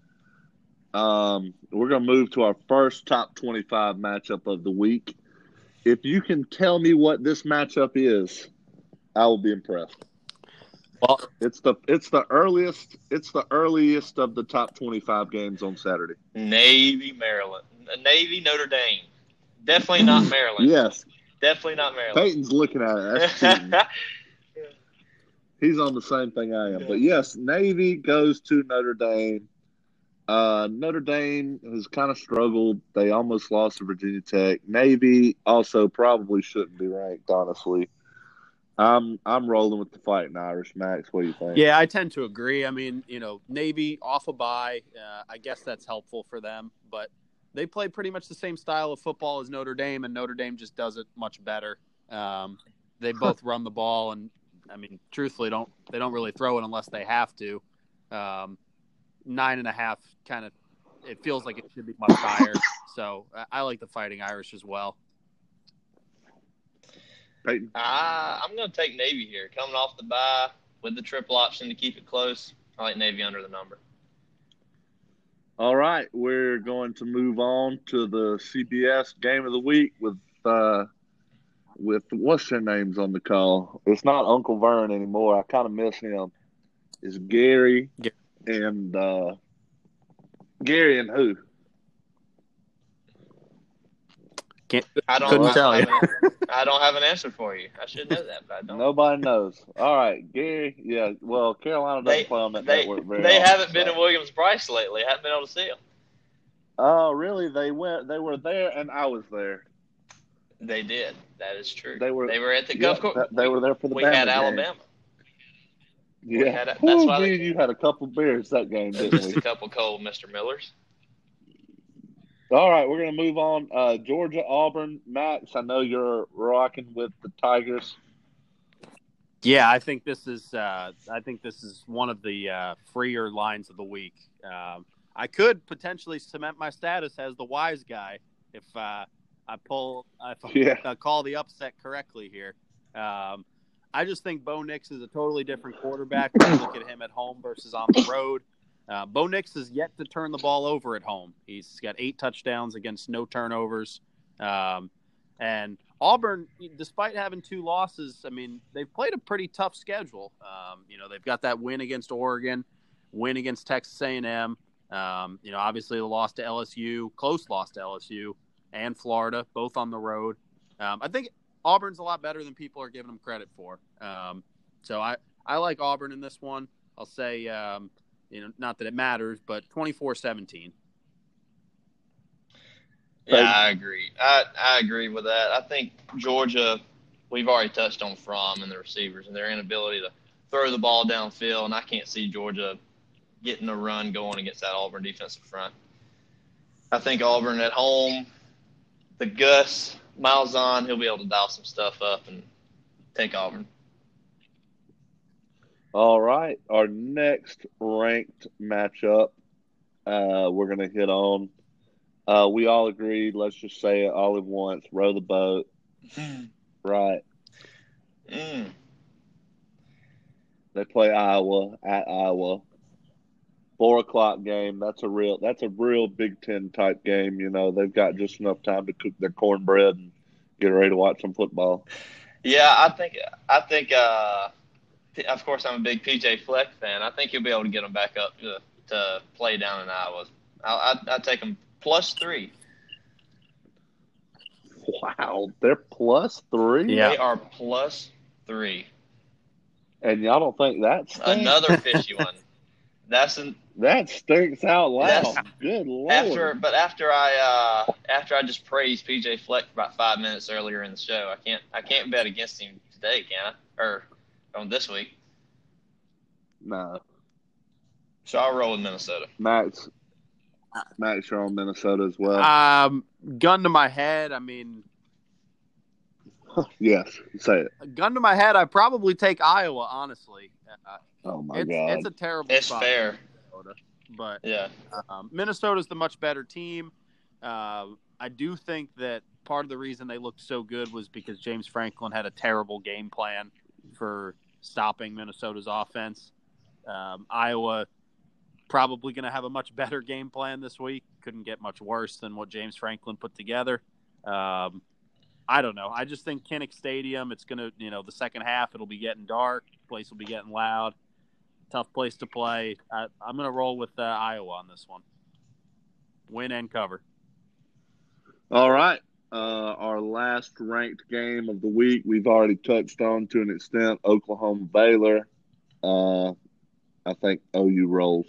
[SPEAKER 1] Um, we're going to move to our first top twenty-five matchup of the week. If you can tell me what this matchup is, I will be impressed.
[SPEAKER 3] Well,
[SPEAKER 1] It's the it's the earliest it's the earliest of the top twenty-five games on Saturday.
[SPEAKER 2] Navy, Maryland. Navy, Notre Dame. Definitely not Maryland.
[SPEAKER 1] Yes,
[SPEAKER 2] Definitely not Maryland.
[SPEAKER 1] Peyton's looking at it. That's cheating. He's on the same thing I am. But yes, Navy goes to Notre Dame. Uh, Notre Dame has kind of struggled. They almost lost to Virginia Tech. Navy also probably shouldn't be ranked, honestly. I'm I'm rolling with the Fighting Irish. Max, what do you think?
[SPEAKER 3] yeah, I tend to agree. I mean, you know, Navy off a bye, uh, I guess that's helpful for them, but they play pretty much the same style of football as Notre Dame, and Notre Dame just does it much better. Um, they both run the ball, and I mean, truthfully, don't they don't really throw it unless they have to. Um, nine and a half, kind of, it feels like it should be much higher. So I, I like the Fighting Irish as well.
[SPEAKER 1] Peyton?
[SPEAKER 2] I, I'm going to take Navy here. Coming off the bye with the triple option to keep it close. I like Navy under the number.
[SPEAKER 1] All right, we're going to move on to the C B S game of the week with uh, with what's their names on the call? It's not Uncle Vern anymore. I kind of miss him. It's Gary
[SPEAKER 3] Gary.
[SPEAKER 1] and uh, Gary and who?
[SPEAKER 3] Can't,
[SPEAKER 2] I don't,
[SPEAKER 3] couldn't
[SPEAKER 2] I,
[SPEAKER 3] tell
[SPEAKER 2] I
[SPEAKER 3] you.
[SPEAKER 2] have an- I don't have an answer for you. I should know that, but I don't.
[SPEAKER 1] Nobody knows. All right, Gary. Yeah, well, Carolina doesn't
[SPEAKER 2] They,
[SPEAKER 1] play on that
[SPEAKER 2] they,
[SPEAKER 1] network very
[SPEAKER 2] they
[SPEAKER 1] often,
[SPEAKER 2] haven't been
[SPEAKER 1] so.
[SPEAKER 2] in Williams-Brice lately. Haven't been able to see them.
[SPEAKER 1] Oh, really? They went. They were there, and I was there.
[SPEAKER 2] They did. That is true.
[SPEAKER 1] They were.
[SPEAKER 2] They were at the
[SPEAKER 1] Yeah,
[SPEAKER 2] Gulf Coast.
[SPEAKER 1] that- they were there for the.
[SPEAKER 2] We
[SPEAKER 1] Bama
[SPEAKER 2] had
[SPEAKER 1] game.
[SPEAKER 2] Alabama.
[SPEAKER 1] Yeah,
[SPEAKER 2] We had a- that's
[SPEAKER 1] Woo,
[SPEAKER 2] why
[SPEAKER 1] me
[SPEAKER 2] they-
[SPEAKER 1] and you had a couple beers that game, didn't
[SPEAKER 2] Just
[SPEAKER 1] we?
[SPEAKER 2] a couple cold Mister Millers.
[SPEAKER 1] All right, we're going to move on. Uh, Georgia, Auburn. Max, I know you're rocking with the Tigers.
[SPEAKER 3] Yeah, I think this is uh, I think this is one of the uh, freer lines of the week. Um, I could potentially cement my status as the wise guy if uh, I pull if
[SPEAKER 1] Yeah.
[SPEAKER 3] I call the upset correctly here. Um, I just think Bo Nix is a totally different quarterback when you look at him at home versus on the road. Uh, Bo Nix has yet to turn the ball over at home. He's got eight touchdowns against no turnovers. Um, and Auburn, despite having two losses, I mean, they've played a pretty tough schedule. Um, you know, they've got that win against Oregon, win against Texas A and M. Um, you know, obviously the loss to L S U, close loss to L S U and Florida, both on the road. Um, I think Auburn's a lot better than people are giving them credit for. Um, so I, I like Auburn in this one. I'll say, um, you know, not that it matters, but twenty-four seventeen.
[SPEAKER 2] Yeah, I agree. I, I agree with that. I think Georgia, we've already touched on Fromm and the receivers and their inability to throw the ball downfield, and I can't see Georgia getting a run going against that Auburn defensive front. I think Auburn at home, the Gus, Malzahn, he'll be able to dial some stuff up and take Auburn.
[SPEAKER 1] All right. Our next ranked matchup uh, we're going to hit on. Uh, we all agreed, let's just say it all at once, row the boat. Right.
[SPEAKER 2] Mm.
[SPEAKER 1] They play Iowa at Iowa. Four o'clock game. That's a real that's a real Big Ten type game. You know, they've got just enough time to cook their cornbread and get ready to watch some football.
[SPEAKER 2] Yeah, I think I think uh, of course I'm a big P J Fleck fan. I think he'll be able to get them back up to, to play down in Iowa. I'll I'd take them plus three.
[SPEAKER 1] Wow, they're plus three?
[SPEAKER 3] Yeah.
[SPEAKER 2] They are plus three.
[SPEAKER 1] And y'all don't think that stinks?
[SPEAKER 2] Another fishy one. That's an
[SPEAKER 1] That stinks out loud.
[SPEAKER 2] That's-
[SPEAKER 1] Good Lord.
[SPEAKER 2] after, but after I uh, after I just praised P J Fleck for about five minutes earlier in the show, I can't I can't bet against him today, can I? Or on this week.
[SPEAKER 1] No.
[SPEAKER 2] So I'll roll with Minnesota.
[SPEAKER 1] Max, Max, you're on Minnesota as well.
[SPEAKER 3] Um, gun to my head, I mean,
[SPEAKER 1] Yes, say it.
[SPEAKER 3] gun to my head, I probably take Iowa, honestly. Uh,
[SPEAKER 1] Oh, my
[SPEAKER 3] it's,
[SPEAKER 1] God.
[SPEAKER 3] it's a terrible
[SPEAKER 2] It's
[SPEAKER 3] spot
[SPEAKER 2] fair.
[SPEAKER 3] for Minnesota, but
[SPEAKER 2] Yeah.
[SPEAKER 3] um, Minnesota's the much better team. Uh, I do think that part of the reason they looked so good was because James Franklin had a terrible game plan for stopping Minnesota's offense. Um, Iowa probably going to have a much better game plan this week. Couldn't get much worse than what James Franklin put together. Um, I don't know. I just think Kinnick Stadium, it's going to, you know, the second half, it'll be getting dark. Place will be getting loud. Tough place to play. I, I'm going to roll with uh, Iowa on this one. Win and cover.
[SPEAKER 1] All right. Uh, our last ranked game of the week, we've already touched on to an extent, Oklahoma Baylor. Uh, I think O U rolls.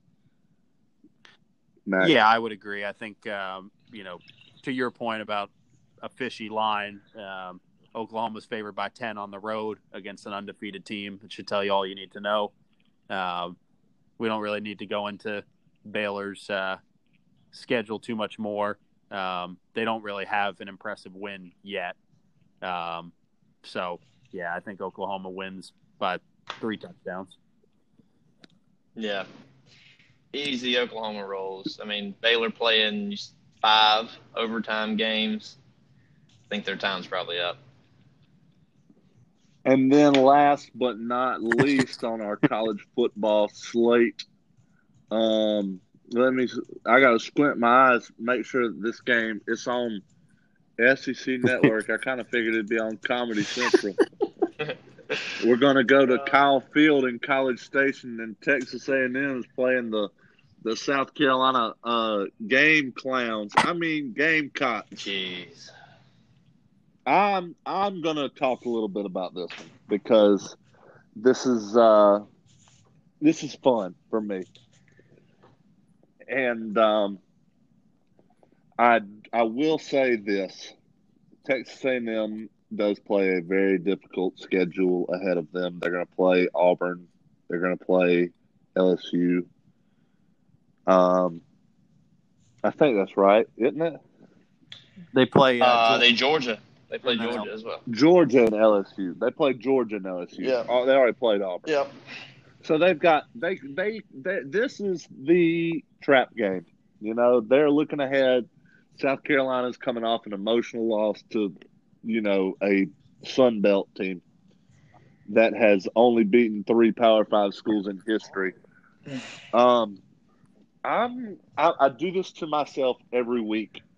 [SPEAKER 1] Max?
[SPEAKER 3] Yeah, I would agree. I think, um, you know, to your point about a fishy line, um, Oklahoma's favored by ten on the road against an undefeated team. It should tell you all you need to know. Um, we don't really need to go into Baylor's uh, schedule too much more. Um, they don't really have an impressive win yet. Um, so, yeah, I think Oklahoma wins by three touchdowns.
[SPEAKER 2] Yeah. Easy Oklahoma rolls. I mean, Baylor playing five overtime games. I think their time's probably up.
[SPEAKER 1] And then last but not least on our college football slate, um, let me, I got to squint my eyes, make sure that this game, it's on S E C Network. I kind of figured it'd be on Comedy Central. We're going to go to Kyle Field in College Station, and Texas A and M is playing the the South Carolina uh, Game Clowns. I mean, Gamecocks.
[SPEAKER 2] Jeez.
[SPEAKER 1] I'm I'm going to talk a little bit about this one because this is uh, this is fun for me, and um, I I will say this: Texas A and M does play a very difficult schedule ahead of them. They're going to play Auburn. They're going to play L S U. Um, I think that's right, isn't it?
[SPEAKER 3] They play uh,
[SPEAKER 2] Uh, they Georgia. They play Georgia as well.
[SPEAKER 1] Georgia and L S U. They play Georgia and L S U.
[SPEAKER 2] Yeah.
[SPEAKER 1] Oh, they already played Auburn.
[SPEAKER 2] Yep.
[SPEAKER 1] So they've got they, they they this is the trap game. You know, they're looking ahead. South Carolina's coming off an emotional loss to, you know, a Sun Belt team that has only beaten three Power Five schools in history. Um, I'm I, I do this to myself every week.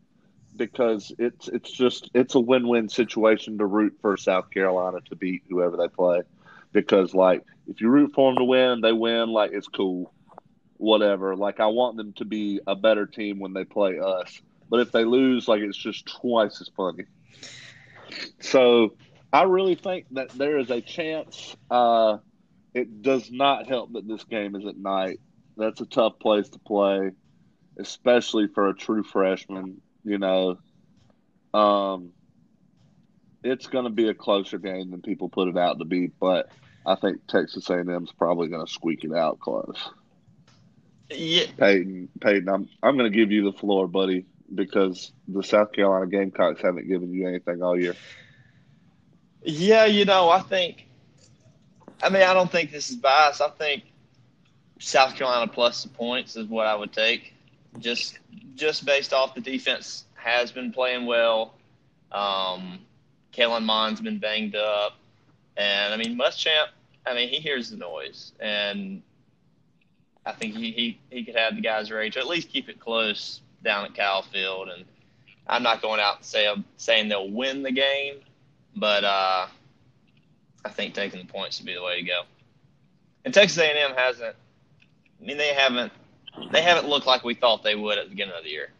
[SPEAKER 1] because it's it's just it's a win-win situation to root for South Carolina to beat whoever they play. Because like if you root for them to win, they win. Like it's cool, whatever. Like I want them to be a better team when they play us. But if they lose, like it's just twice as funny. So I really think that there is a chance. Uh, it does not help that this game is at night. That's a tough place to play, especially for a true freshman. You know, um, it's going to be a closer game than people put it out to be. But I think Texas A and M is probably going to squeak it out close.
[SPEAKER 2] Yeah,
[SPEAKER 1] Peyton, Peyton, I'm I'm going to give you the floor, buddy, because the South Carolina Gamecocks haven't given you anything all year.
[SPEAKER 2] yeah. You know, I think. I mean, I don't think this is biased. I think South Carolina plus the points is what I would take, just just based off the defense has been playing well. Um, Kellen Mond's been banged up, and I mean Muschamp. I mean, he hears the noise, and I think he, he, he could have the guys ready to at least keep it close down at Kyle Field. And I'm not going out and say I'm saying they'll win the game, but uh, I think taking the points would be the way to go. And Texas A and M hasn't. I mean, they haven't. They haven't looked like we thought they would at the beginning of the year.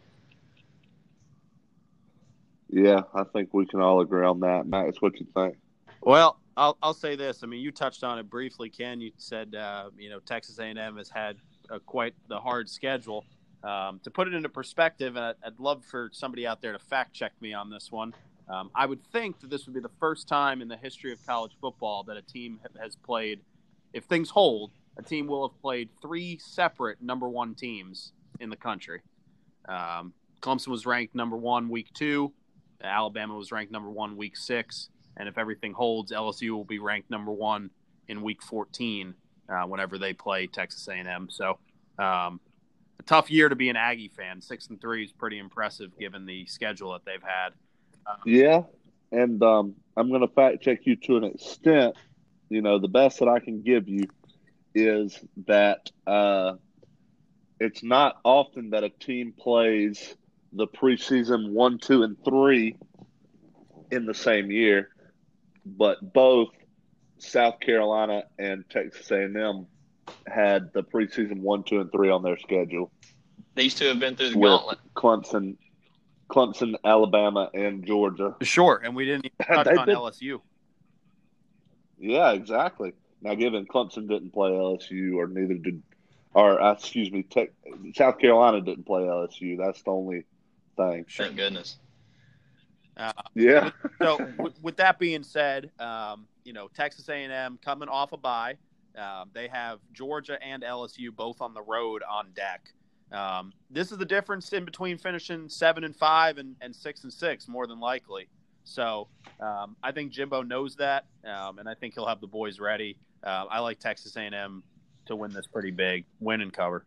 [SPEAKER 1] Yeah, I think we can all agree on that. Max, what you think?
[SPEAKER 3] Well, I'll I'll say this. I mean, you touched on it briefly, Ken. You said uh, you know Texas A and M has had a, quite the hard schedule. Um, to put it into perspective, and I'd, I'd love for somebody out there to fact check me on this one. Um, I would think that this would be the first time in the history of college football that a team has played, if things hold, a team will have played three separate number one teams in the country. Um, Clemson was ranked number one week two. Alabama was ranked number one week six. And if everything holds, L S U will be ranked number one in week fourteen uh, whenever they play Texas A and M. So um, a tough year to be an Aggie fan. Six and three is pretty impressive given the schedule that they've had. Um,
[SPEAKER 1] yeah, and um, I'm going to fact check you to an extent. You know, the best that I can give you is that uh, it's not often that a team plays the preseason one, two, and three in the same year, but both South Carolina and Texas A and M had the preseason one, two, and three on their schedule.
[SPEAKER 2] These two have been through the
[SPEAKER 1] with
[SPEAKER 2] gauntlet.
[SPEAKER 1] Clemson, Clemson, Alabama, and Georgia.
[SPEAKER 3] Sure, and we didn't even touch on
[SPEAKER 1] been,
[SPEAKER 3] L S U.
[SPEAKER 1] Yeah, exactly. Now, given Clemson didn't play L S U, or neither did, or uh, excuse me, Tech, South Carolina didn't play L S U. That's the only thing.
[SPEAKER 2] Thank goodness.
[SPEAKER 3] Uh,
[SPEAKER 1] yeah.
[SPEAKER 3] With, so, with, with that being said, um, you know, Texas A and M coming off a bye. Um, they have Georgia and L S U both on the road on deck. Um, this is the difference in between finishing seven and five and, and six and six, more than likely. So um, I think Jimbo knows that, um, and I think he'll have the boys ready. Uh, I like Texas A and M to win this pretty big, win and cover.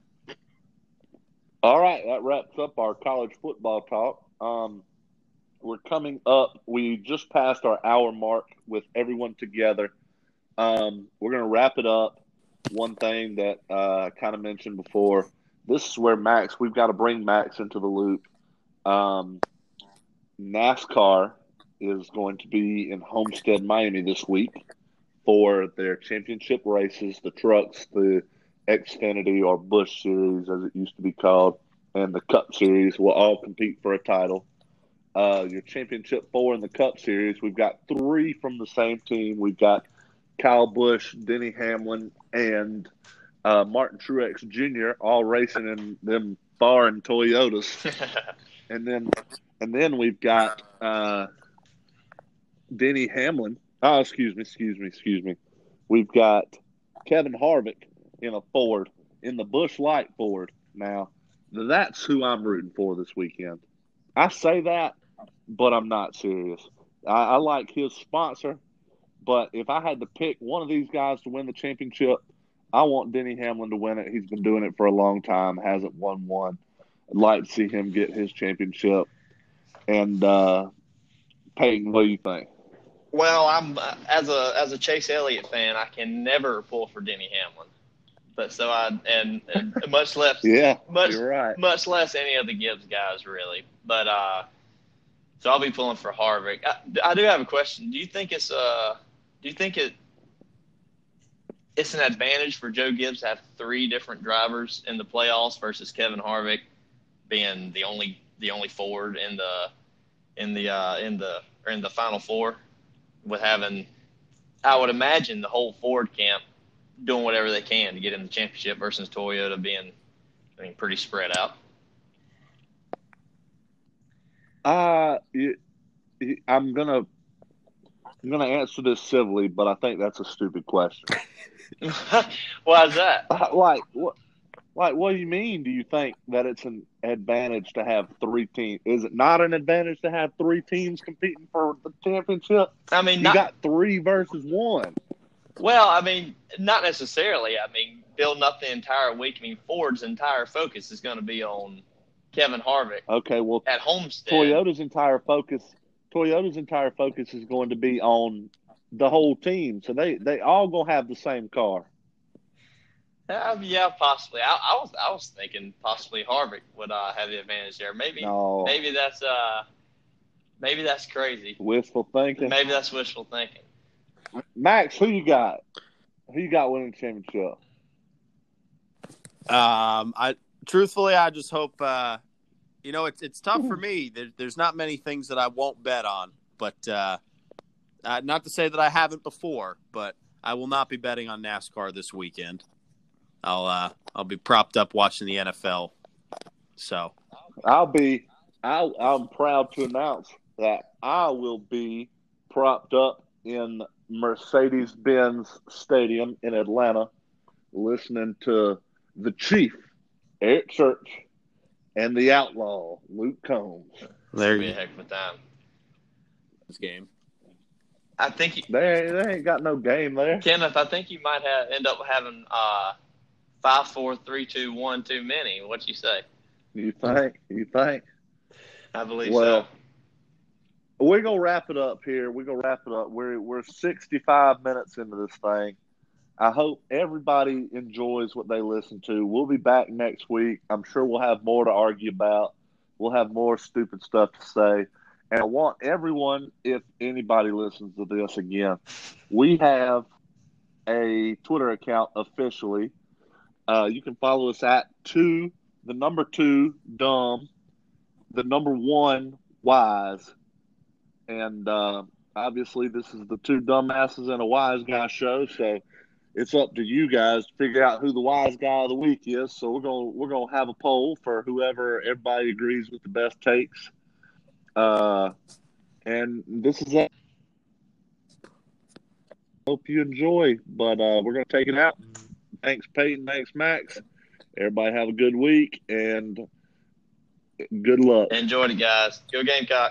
[SPEAKER 1] All right, that wraps up our college football talk. Um, we're coming up. We just passed our hour mark with everyone together. Um, we're going to wrap it up. One thing that uh, I kind of mentioned before, this is where Max, we've got to bring Max into the loop. Um, NASCAR is going to be in Homestead, Miami this week for their championship races, the trucks, the Xfinity or Busch Series, as it used to be called, and the Cup Series will all compete for a title. Uh, your championship four in the Cup Series, we've got three from the same team. We've got Kyle Busch, Denny Hamlin, and uh, Martin Truex Junior all racing in them foreign Toyotas. and then and then we've got uh, Denny Hamlin. Oh, excuse me, excuse me, excuse me. We've got Kevin Harvick in a Ford, in the Busch Light Ford. Now, that's who I'm rooting for this weekend. I say that, but I'm not serious. I, I like his sponsor, but if I had to pick one of these guys to win the championship, I want Denny Hamlin to win it. He's been doing it for a long time, hasn't won one. I'd like to see him get his championship. And uh, Peyton, what do you think?
[SPEAKER 2] Well, I'm uh, as a as a Chase Elliott fan, I can never pull for Denny Hamlin, but so I and, and much less
[SPEAKER 1] Yeah,
[SPEAKER 2] much
[SPEAKER 1] you're right.
[SPEAKER 2] much less any of the Gibbs guys really. But uh, so I'll be pulling for Harvick. I, I do have a question. Do you think it's uh do you think it it's an advantage for Joe Gibbs to have three different drivers in the playoffs versus Kevin Harvick being the only the only Ford in the in the uh, in the or in the Final Four, with having, I would imagine, the whole Ford camp doing whatever they can to get in the championship versus Toyota being, I mean, pretty spread out.
[SPEAKER 1] Uh, I'm gonna I'm gonna answer this civilly, but I think that's a stupid question.
[SPEAKER 2] Why is that?
[SPEAKER 1] Like what? Like what do you mean? Do you think that it's an advantage to have three teams? Is it not an advantage to have three teams competing for the championship?
[SPEAKER 2] I mean,
[SPEAKER 1] you
[SPEAKER 2] not,
[SPEAKER 1] got three versus one.
[SPEAKER 2] Well, I mean, not necessarily. I mean, building up the entire week. I mean, Ford's entire focus is going to be on Kevin Harvick.
[SPEAKER 1] Okay, well,
[SPEAKER 2] at Homestead,
[SPEAKER 1] Toyota's entire focus, Toyota's entire focus is going to be on the whole team. So they they all gonna have the same car.
[SPEAKER 2] Uh, yeah, possibly. I, I was I was thinking possibly Harvick would uh, have the advantage there. Maybe
[SPEAKER 1] no.
[SPEAKER 2] maybe that's uh maybe that's crazy.
[SPEAKER 1] Wishful thinking.
[SPEAKER 2] Maybe that's wishful thinking.
[SPEAKER 1] Max, who you got? Who you got winning the championship?
[SPEAKER 3] Um, I truthfully, I just hope. Uh, you know, it's it's tough for me. There, there's not many things that I won't bet on, but uh, uh, not to say that I haven't before. But I will not be betting on NASCAR this weekend. I'll uh, I'll be propped up watching the N F L. So
[SPEAKER 1] I'll be. I I'm proud to announce that I will be propped up in Mercedes-Benz Stadium in Atlanta, listening to the Chief, Eric Church, and the Outlaw, Luke Combs.
[SPEAKER 2] There you be a heck of a time.
[SPEAKER 3] This game.
[SPEAKER 2] I think you,
[SPEAKER 1] they ain't, they ain't got no game there.
[SPEAKER 2] Kenneth, I think you might have end up having uh, five, four, three, two, one too many. What you say?
[SPEAKER 1] You think? You think?
[SPEAKER 2] I believe
[SPEAKER 1] well,
[SPEAKER 2] so.
[SPEAKER 1] We're gonna wrap it up here. We're gonna wrap it up. We're we're sixty-five minutes into this thing. I hope everybody enjoys what they listen to. We'll be back next week. I'm sure we'll have more to argue about. We'll have more stupid stuff to say. And I want everyone, if anybody listens to this again, we have a Twitter account officially. Uh, you can follow us at two, the number two, dumb, the number one, wise. And uh, obviously this is the Two Dumbasses and a Wise Guy show, so it's up to you guys to figure out who the wise guy of the week is. So we're gonna we're gonna have a poll for whoever everybody agrees with the best takes. Uh, and this is it. Hope you enjoy, but uh, we're gonna take it out. Thanks, Peyton. Thanks, Max. Everybody have a good week and good luck.
[SPEAKER 2] Enjoy it, guys. Go Gamecock.